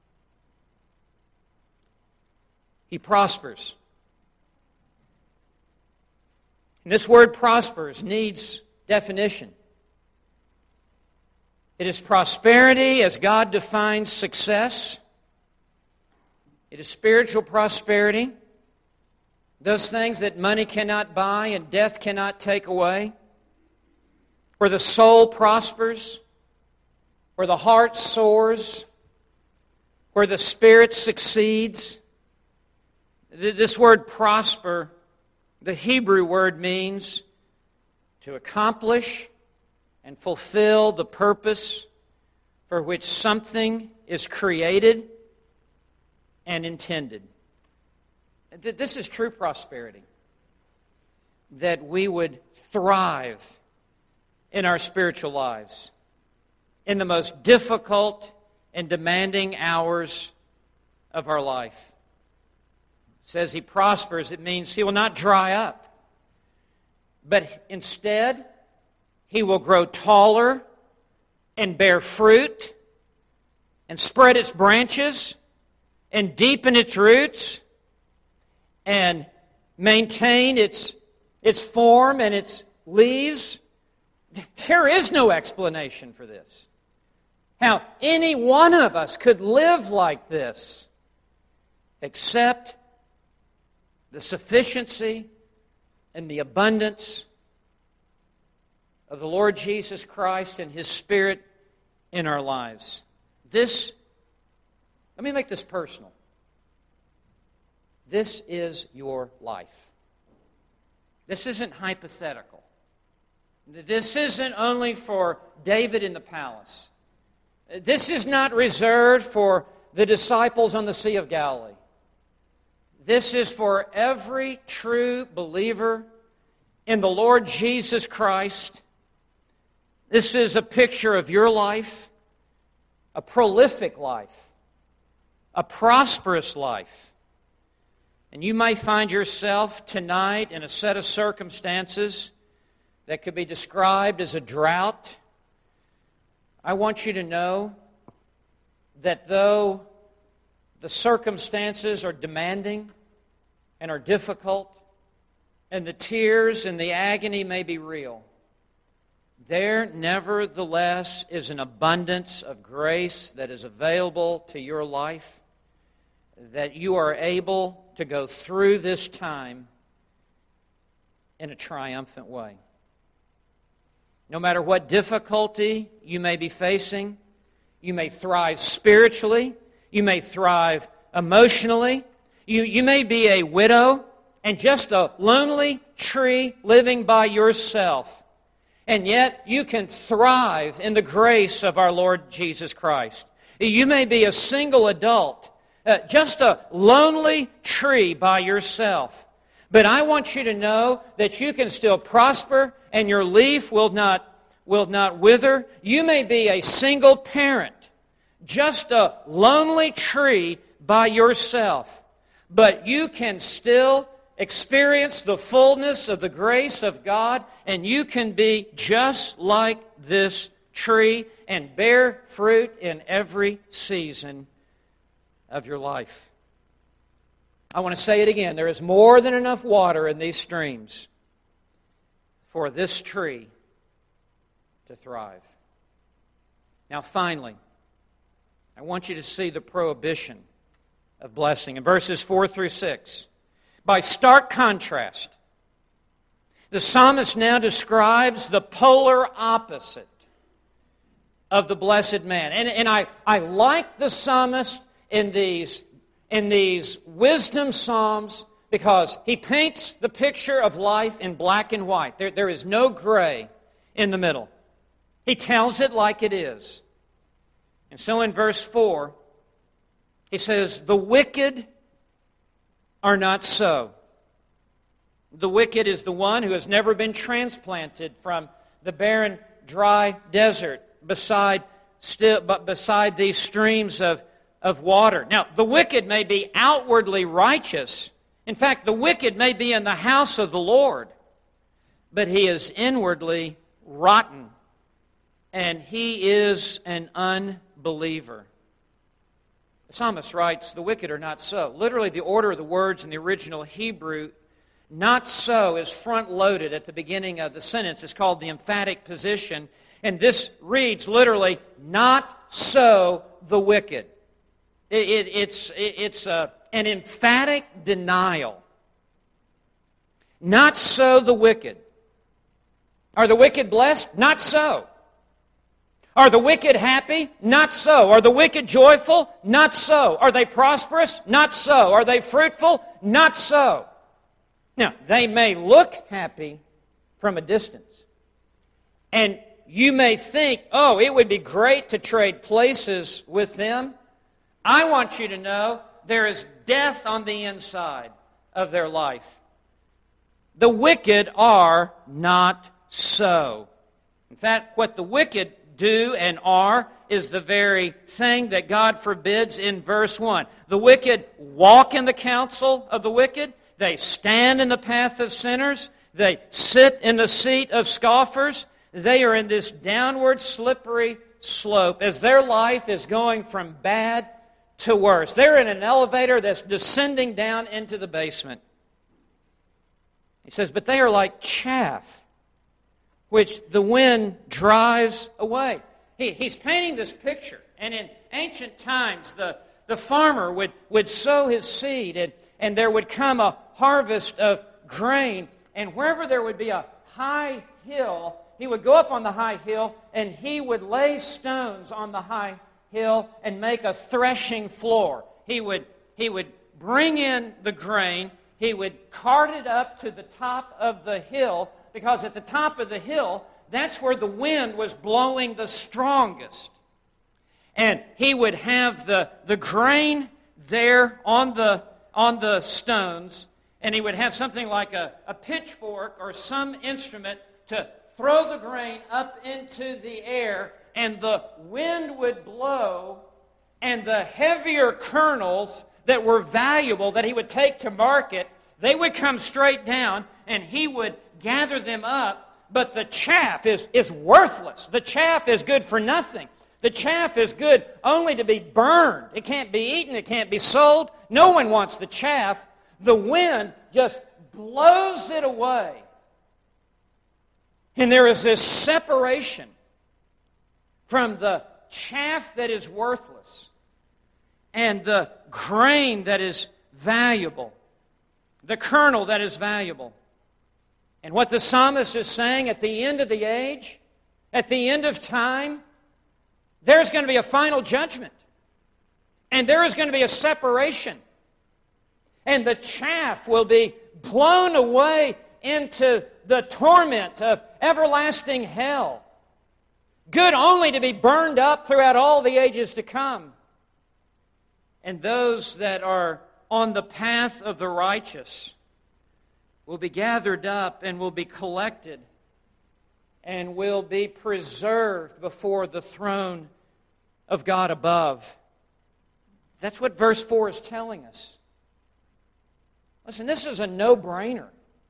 He prospers. And this word prospers needs definition. It is prosperity as God defines success. It is spiritual prosperity, those things that money cannot buy and death cannot take away, where the soul prospers, where the heart soars, where the spirit succeeds. This word prosper, the Hebrew word, means to accomplish and fulfill the purpose for which something is created and intended. This is true prosperity. That we would thrive in our spiritual lives in the most difficult and demanding hours of our life. It says he prospers, it means he will not dry up. But instead, he will grow taller and bear fruit and spread its branches and deepen its roots and maintain its, its form and its leaves. There is no explanation for this. How any one of us could live like this except the sufficiency and the abundance of the Lord Jesus Christ and His Spirit in our lives. This, let me make this personal. This is your life. This isn't hypothetical. This isn't only for David in the palace. This is not reserved for the disciples on the Sea of Galilee. This is for every true believer in the Lord Jesus Christ. This is a picture of your life, a prolific life, a prosperous life. And you may find yourself tonight in a set of circumstances that could be described as a drought. I want you to know that though the circumstances are demanding and are difficult, and the tears and the agony may be real, there nevertheless is an abundance of grace that is available to your life, that you are able to go through this time in a triumphant way. No matter what difficulty you may be facing, you may thrive spiritually, you may thrive emotionally, you, you may be a widow and just a lonely tree living by yourself. And yet you can thrive in the grace of our Lord Jesus Christ. You may be a single adult, uh, just a lonely tree by yourself. But I want you to know that you can still prosper and your leaf will not, will not wither. You may be a single parent, just a lonely tree by yourself, but you can still experience the fullness of the grace of God, and you can be just like this tree and bear fruit in every season of your life. I want to say it again. There is more than enough water in these streams for this tree to thrive. Now, finally, I want you to see the prohibition of blessing in verses four through six. By stark contrast, the psalmist now describes the polar opposite of the blessed man. And, and I, I like the psalmist in these, in these wisdom psalms because he paints the picture of life in black and white. There, there is no gray in the middle. He tells it like it is. And so in verse four, he says, the wicked are not so. The wicked is the one who has never been transplanted from the barren, dry desert beside, still, but beside these streams of, of water. Now, the wicked may be outwardly righteous. In fact, the wicked may be in the house of the Lord, but he is inwardly rotten, and he is an unbeliever. The psalmist writes, the wicked are not so. Literally, the order of the words in the original Hebrew, not so, is front-loaded at the beginning of the sentence. It's called the emphatic position. And this reads literally, not so the wicked. It, it, it's it, it's a, an emphatic denial. Not so the wicked. Are the wicked blessed? Not so. Are the wicked happy? Not so. Are the wicked joyful? Not so. Are they prosperous? Not so. Are they fruitful? Not so. Now, they may look happy from a distance. And you may think, oh, it would be great to trade places with them. I want you to know there is death on the inside of their life. The wicked are not so. In fact, what the wicked do and are is the very thing that God forbids in verse one. The wicked walk in the counsel of the wicked. They stand in the path of sinners. They sit in the seat of scoffers. They are in this downward slippery slope as their life is going from bad to worse. They're in an elevator that's descending down into the basement. He says, but they are like chaff which the wind drives away. He, he's painting this picture. And in ancient times, the, the farmer would, would sow his seed, and, and there would come a harvest of grain. And wherever there would be a high hill, he would go up on the high hill, and he would lay stones on the high hill and make a threshing floor. He would, he would bring in the grain. He would cart it up to the top of the hill, because at the top of the hill, that's where the wind was blowing the strongest. And he would have the, the grain there on the, on the stones, and he would have something like a, a pitchfork or some instrument to throw the grain up into the air, and the wind would blow, and the heavier kernels that were valuable that he would take to market, they would come straight down, and he would gather them up, but the chaff is, is worthless. The chaff is good for nothing. The chaff is good only to be burned. It can't be eaten. It can't be sold. No one wants the chaff. The wind just blows it away. And there is this separation from the chaff that is worthless and the grain that is valuable, the kernel that is valuable. And what the psalmist is saying, at the end of the age, at the end of time, there's going to be a final judgment. And there is going to be a separation. And the chaff will be blown away into the torment of everlasting hell, good only to be burned up throughout all the ages to come. And those that are on the path of the righteous will be gathered up and will be collected and will be preserved before the throne of God above. That's what verse four is telling us. Listen, this is a no-brainer.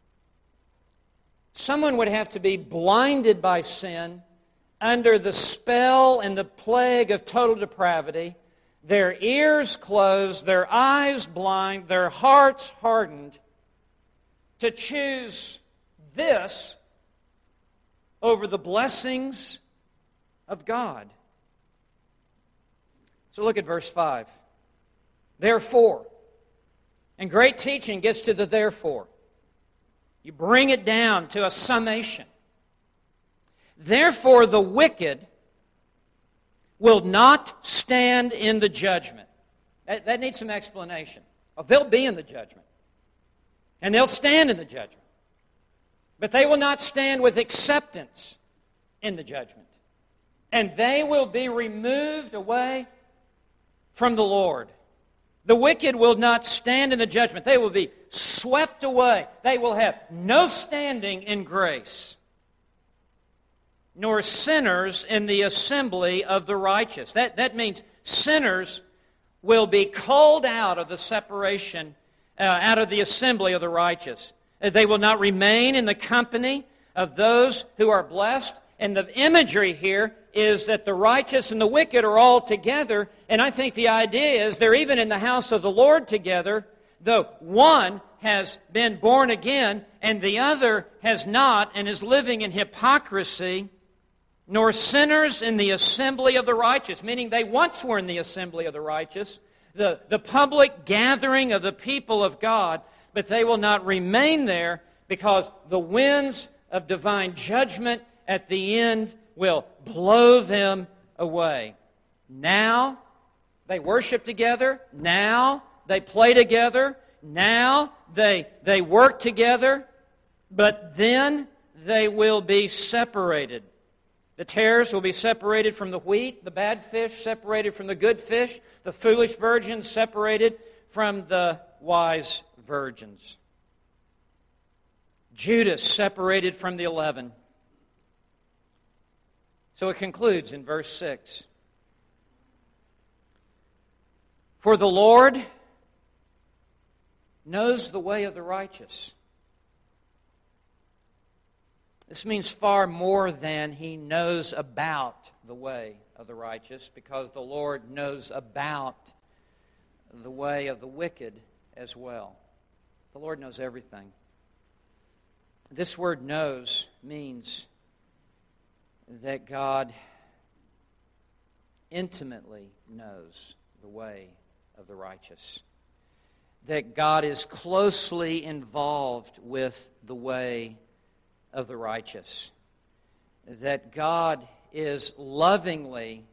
Someone would have to be blinded by sin, under the spell and the plague of total depravity, their ears closed, their eyes blind, their hearts hardened, to choose this over the blessings of God. So look at verse five. Therefore, and great teaching gets to the therefore. You bring it down to a summation. Therefore, the wicked will not stand in the judgment. That, that needs some explanation. Well, they'll be in the judgment. And they'll stand in the judgment. But they will not stand with acceptance in the judgment. And they will be removed away from the Lord. The wicked will not stand in the judgment. They will be swept away. They will have no standing in grace, nor sinners in the assembly of the righteous. That, that means sinners will be called out of the separation, uh, out of the assembly of the righteous. They will not remain in the company of those who are blessed. And the imagery here is that the righteous and the wicked are all together. And I think the idea is they're even in the house of the Lord together, though one has been born again and the other has not and is living in hypocrisy. Nor sinners in the assembly of the righteous, meaning they once were in the assembly of the righteous, the, the public gathering of the people of God, but they will not remain there because the winds of divine judgment at the end will blow them away. Now they worship together. Now they play together. Now they, they work together. But then they will be separated. The tares will be separated from the wheat, the bad fish separated from the good fish, the foolish virgins separated from the wise virgins. Judas separated from the eleven. So it concludes in verse six. For the Lord knows the way of the righteous. This means far more than He knows about the way of the righteous, because the Lord knows about the way of the wicked as well. The Lord knows everything. This word knows means that God intimately knows the way of the righteous. That God is closely involved with the way of the righteous. That God is lovingly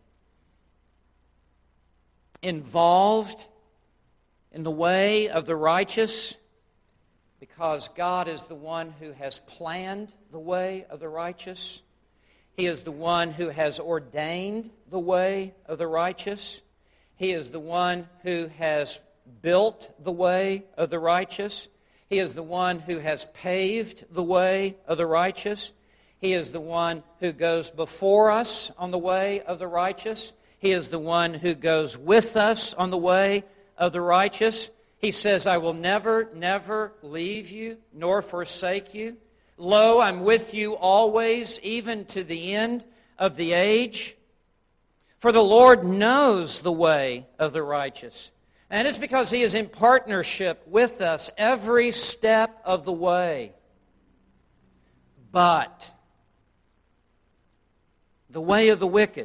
involved in the way of the righteous, because God is the one who has planned the way of the righteous. He is the one who has ordained the way of the righteous. He is the one who has built the way of the righteous. He is the one who has paved the way of the righteous. He is the one who goes before us on the way of the righteous. He is the one who goes with us on the way of the righteous. He says, I will never, never leave you nor forsake you. Lo, I'm with you always, even to the end of the age. For the Lord knows the way of the righteous. And it's because He is in partnership with us every step of the way. But the way of the wicked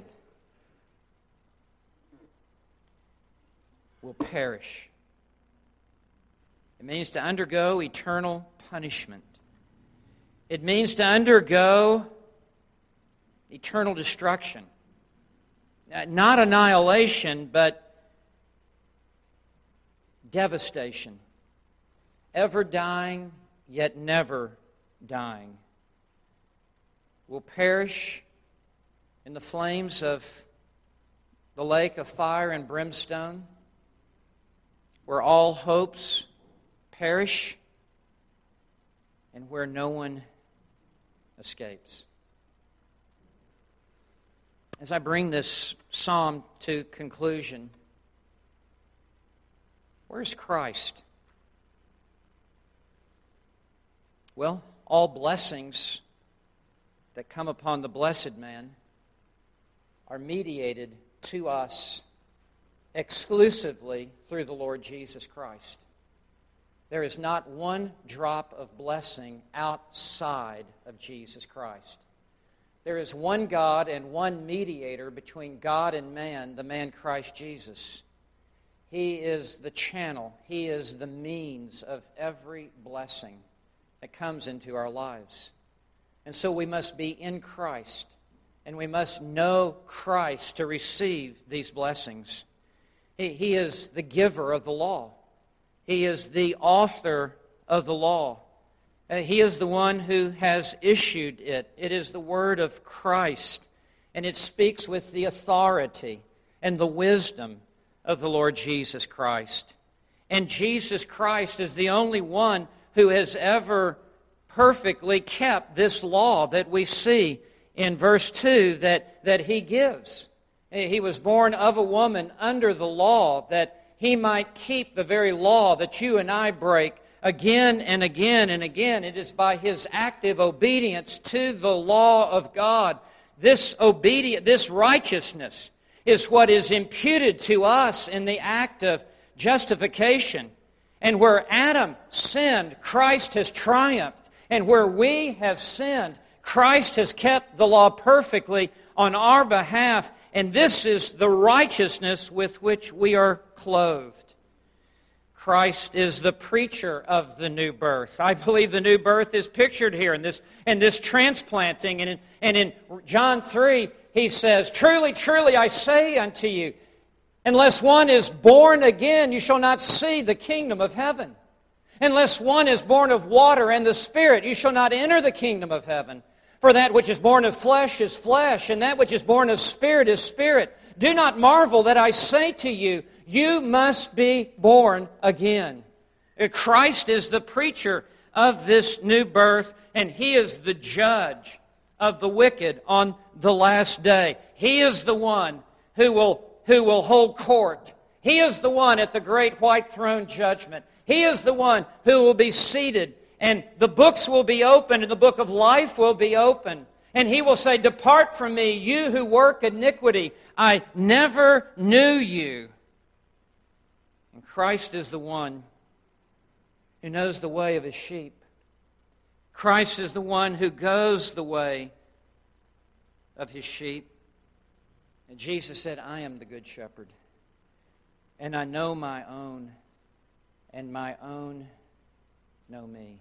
will perish. It means to undergo eternal punishment. It means to undergo eternal destruction. Not annihilation, but devastation. Ever dying, yet never dying. Will perish in the flames of the lake of fire and brimstone, where all hopes perish. and where no one escapes. As I bring this psalm to conclusion, where's Christ? Well, all blessings that come upon the blessed man are mediated to us exclusively through the Lord Jesus Christ. There is not one drop of blessing outside of Jesus Christ. There is one God and one mediator between God and man, the man Christ Jesus. He is the channel. He is the means of every blessing that comes into our lives. And so we must be in Christ, and we must know Christ to receive these blessings. He, he is the giver of the law. He is the author of the law. Uh, he is the one who has issued it. It is the word of Christ, and it speaks with the authority and the wisdom of the Lord Jesus Christ. And Jesus Christ is the only one who has ever perfectly kept this law that we see in verse two that, that He gives. He was born of a woman under the law that He might keep the very law that you and I break again and again and again. It is by His active obedience to the law of God. This obedience, this righteousness is what is imputed to us in the act of justification. And where Adam sinned, Christ has triumphed. And where we have sinned, Christ has kept the law perfectly on our behalf. And this is the righteousness with which we are clothed. Christ is the preacher of the new birth. I believe the new birth is pictured here in this, in this transplanting. And in, and in John three, He says, "Truly, truly, I say unto you, unless one is born again, you shall not see the kingdom of heaven. Unless one is born of water and the Spirit, you shall not enter the kingdom of heaven. For that which is born of flesh is flesh, and that which is born of spirit is spirit. Do not marvel that I say to you, you must be born again." Christ is the preacher of this new birth, and He is the judge of the wicked on the last day. He is the one who will, who will hold court. He is the one at the great white throne judgment. He is the one who will be seated, and the books will be opened, and the book of life will be opened. And He will say, "Depart from me, you who work iniquity. I never knew you." And Christ is the one who knows the way of His sheep. Christ is the one who goes the way of His sheep. And Jesus said, "I am the good shepherd, and I know my own, and my own know me."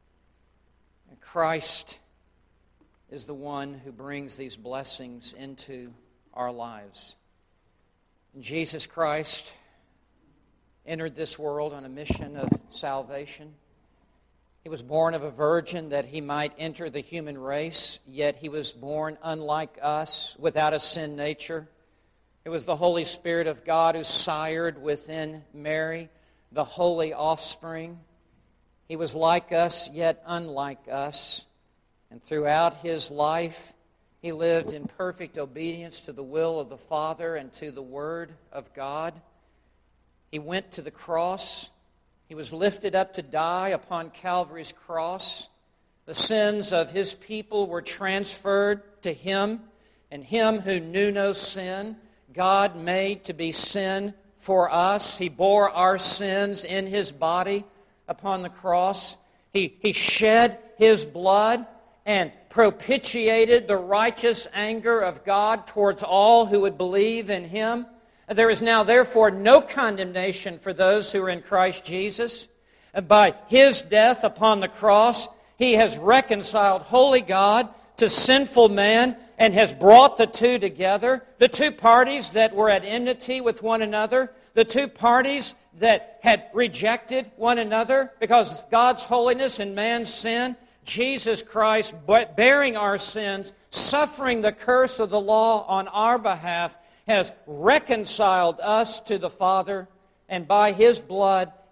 And Christ is the one who brings these blessings into our lives. And Jesus Christ entered this world on a mission of salvation. He was born of a virgin that He might enter the human race, yet He was born unlike us, without a sin nature. It was the Holy Spirit of God who sired within Mary the holy offspring. He was like us, yet unlike us. And throughout His life, He lived in perfect obedience to the will of the Father and to the Word of God. He went to the cross. He was lifted up to die upon Calvary's cross. The sins of His people were transferred to Him, and Him who knew no sin, God made to be sin for us. He bore our sins in His body upon the cross. He, he shed His blood and propitiated the righteous anger of God towards all who would believe in Him. There is now, therefore, no condemnation for those who are in Christ Jesus. By His death upon the cross, He has reconciled holy God to sinful man and has brought the two together. The two parties that were at enmity with one another, the two parties that had rejected one another because of God's holiness and man's sin, Jesus Christ bearing our sins, suffering the curse of the law on our behalf, has reconciled us to the Father, and by His blood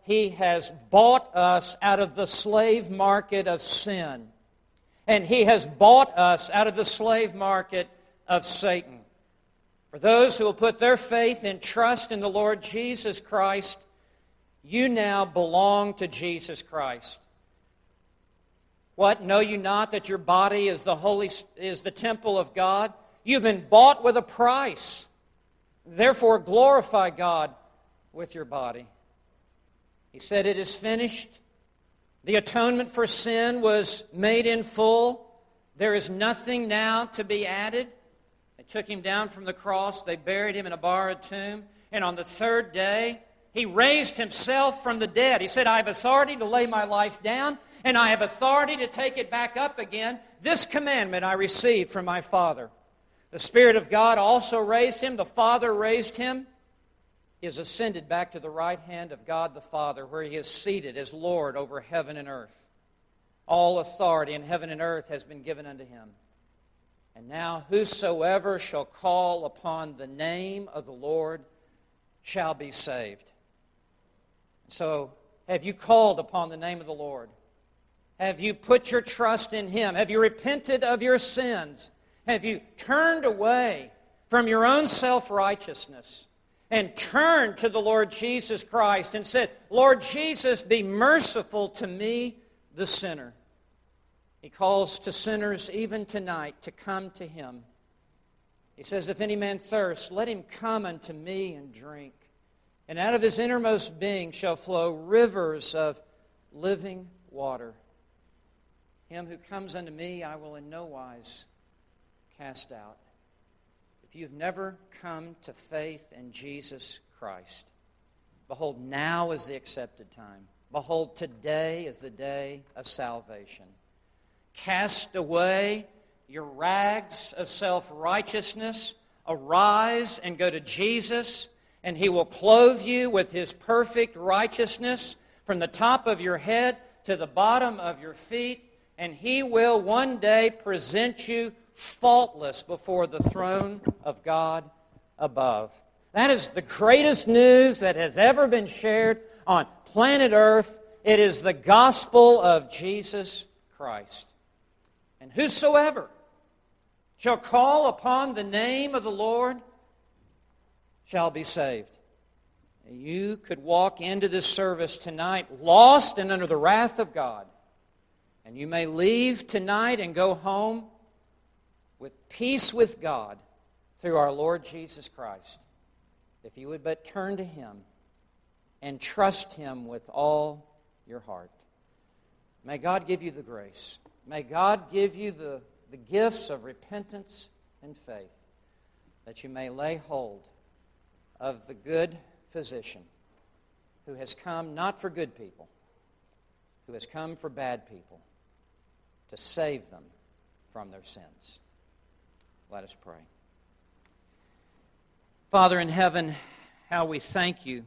He has bought us out of the slave market of sin. And He has bought us out of the slave market of Satan. For those who will put their faith and trust in the Lord Jesus Christ, you now belong to Jesus Christ. What? Know you not that your body is the holy is the temple of God? You've been bought with a price. Therefore, glorify God with your body. He said, "It is finished." The atonement for sin was made in full. There is nothing now to be added. They took Him down from the cross. They buried Him in a borrowed tomb. And on the third day, He raised Himself from the dead. He said, "I have authority to lay my life down, and I have authority to take it back up again. This commandment I received from my Father." The Spirit of God also raised Him. The Father raised Him. He has ascended back to the right hand of God the Father, where He is seated as Lord over heaven and earth. All authority in heaven and earth has been given unto Him. And now whosoever shall call upon the name of the Lord shall be saved. So, have you called upon the name of the Lord? Have you put your trust in Him? Have you repented of your sins? Have you turned away from your own self-righteousness and turned to the Lord Jesus Christ and said, "Lord Jesus, be merciful to me, the sinner"? He calls to sinners even tonight to come to Him. He says, "If any man thirst, let him come unto me and drink. And out of his innermost being shall flow rivers of living water. Him who comes unto me, I will in no wise cast out." If you've never come to faith in Jesus Christ, behold, now is the accepted time. Behold, today is the day of salvation. Cast away your rags of self-righteousness. Arise and go to Jesus, and He will clothe you with His perfect righteousness from the top of your head to the bottom of your feet, and He will one day present you faultless before the throne of God above. That is the greatest news that has ever been shared on planet Earth. It is the gospel of Jesus Christ. "And whosoever shall call upon the name of the Lord shall be saved." You could walk into this service tonight lost and under the wrath of God. And you may leave tonight and go home with peace with God through our Lord Jesus Christ, if you would but turn to Him and trust Him with all your heart. May God give you the grace. May God give you the, the gifts of repentance and faith, that you may lay hold of the good physician who has come not for good people, who has come for bad people, to save them from their sins. Let us pray. Father in heaven, how we thank You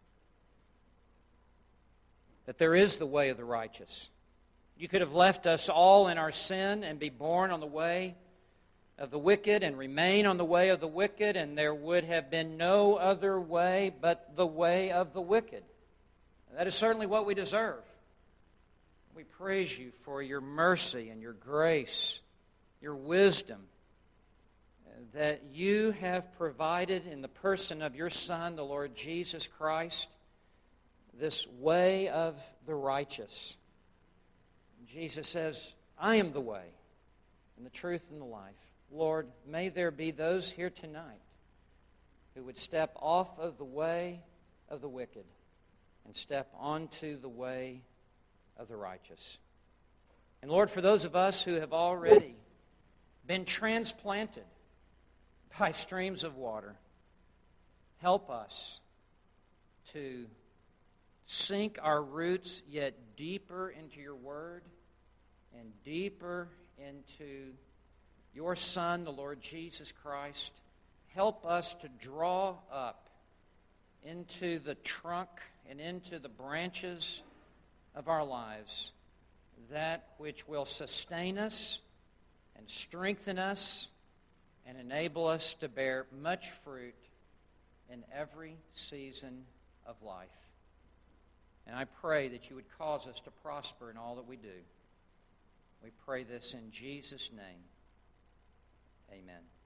that there is the way of the righteous. You could have left us all in our sin and be born on the way of the wicked and remain on the way of the wicked, and there would have been no other way but the way of the wicked. That is certainly what we deserve. We praise You for Your mercy and Your grace, Your wisdom, that You have provided in the person of Your Son, the Lord Jesus Christ, this way of the righteous. Jesus says, "I am the way and the truth and the life." Lord, may there be those here tonight who would step off of the way of the wicked and step onto the way of the righteous. And Lord, for those of us who have already been transplanted by streams of water, help us to sink our roots yet deeper into Your Word and deeper into Your Son, the Lord Jesus Christ. Help us to draw up into the trunk and into the branches of our lives that which will sustain us and strengthen us and enable us to bear much fruit in every season of life. And I pray that you would cause us to prosper in all that we do. We pray this in Jesus' name. Amen.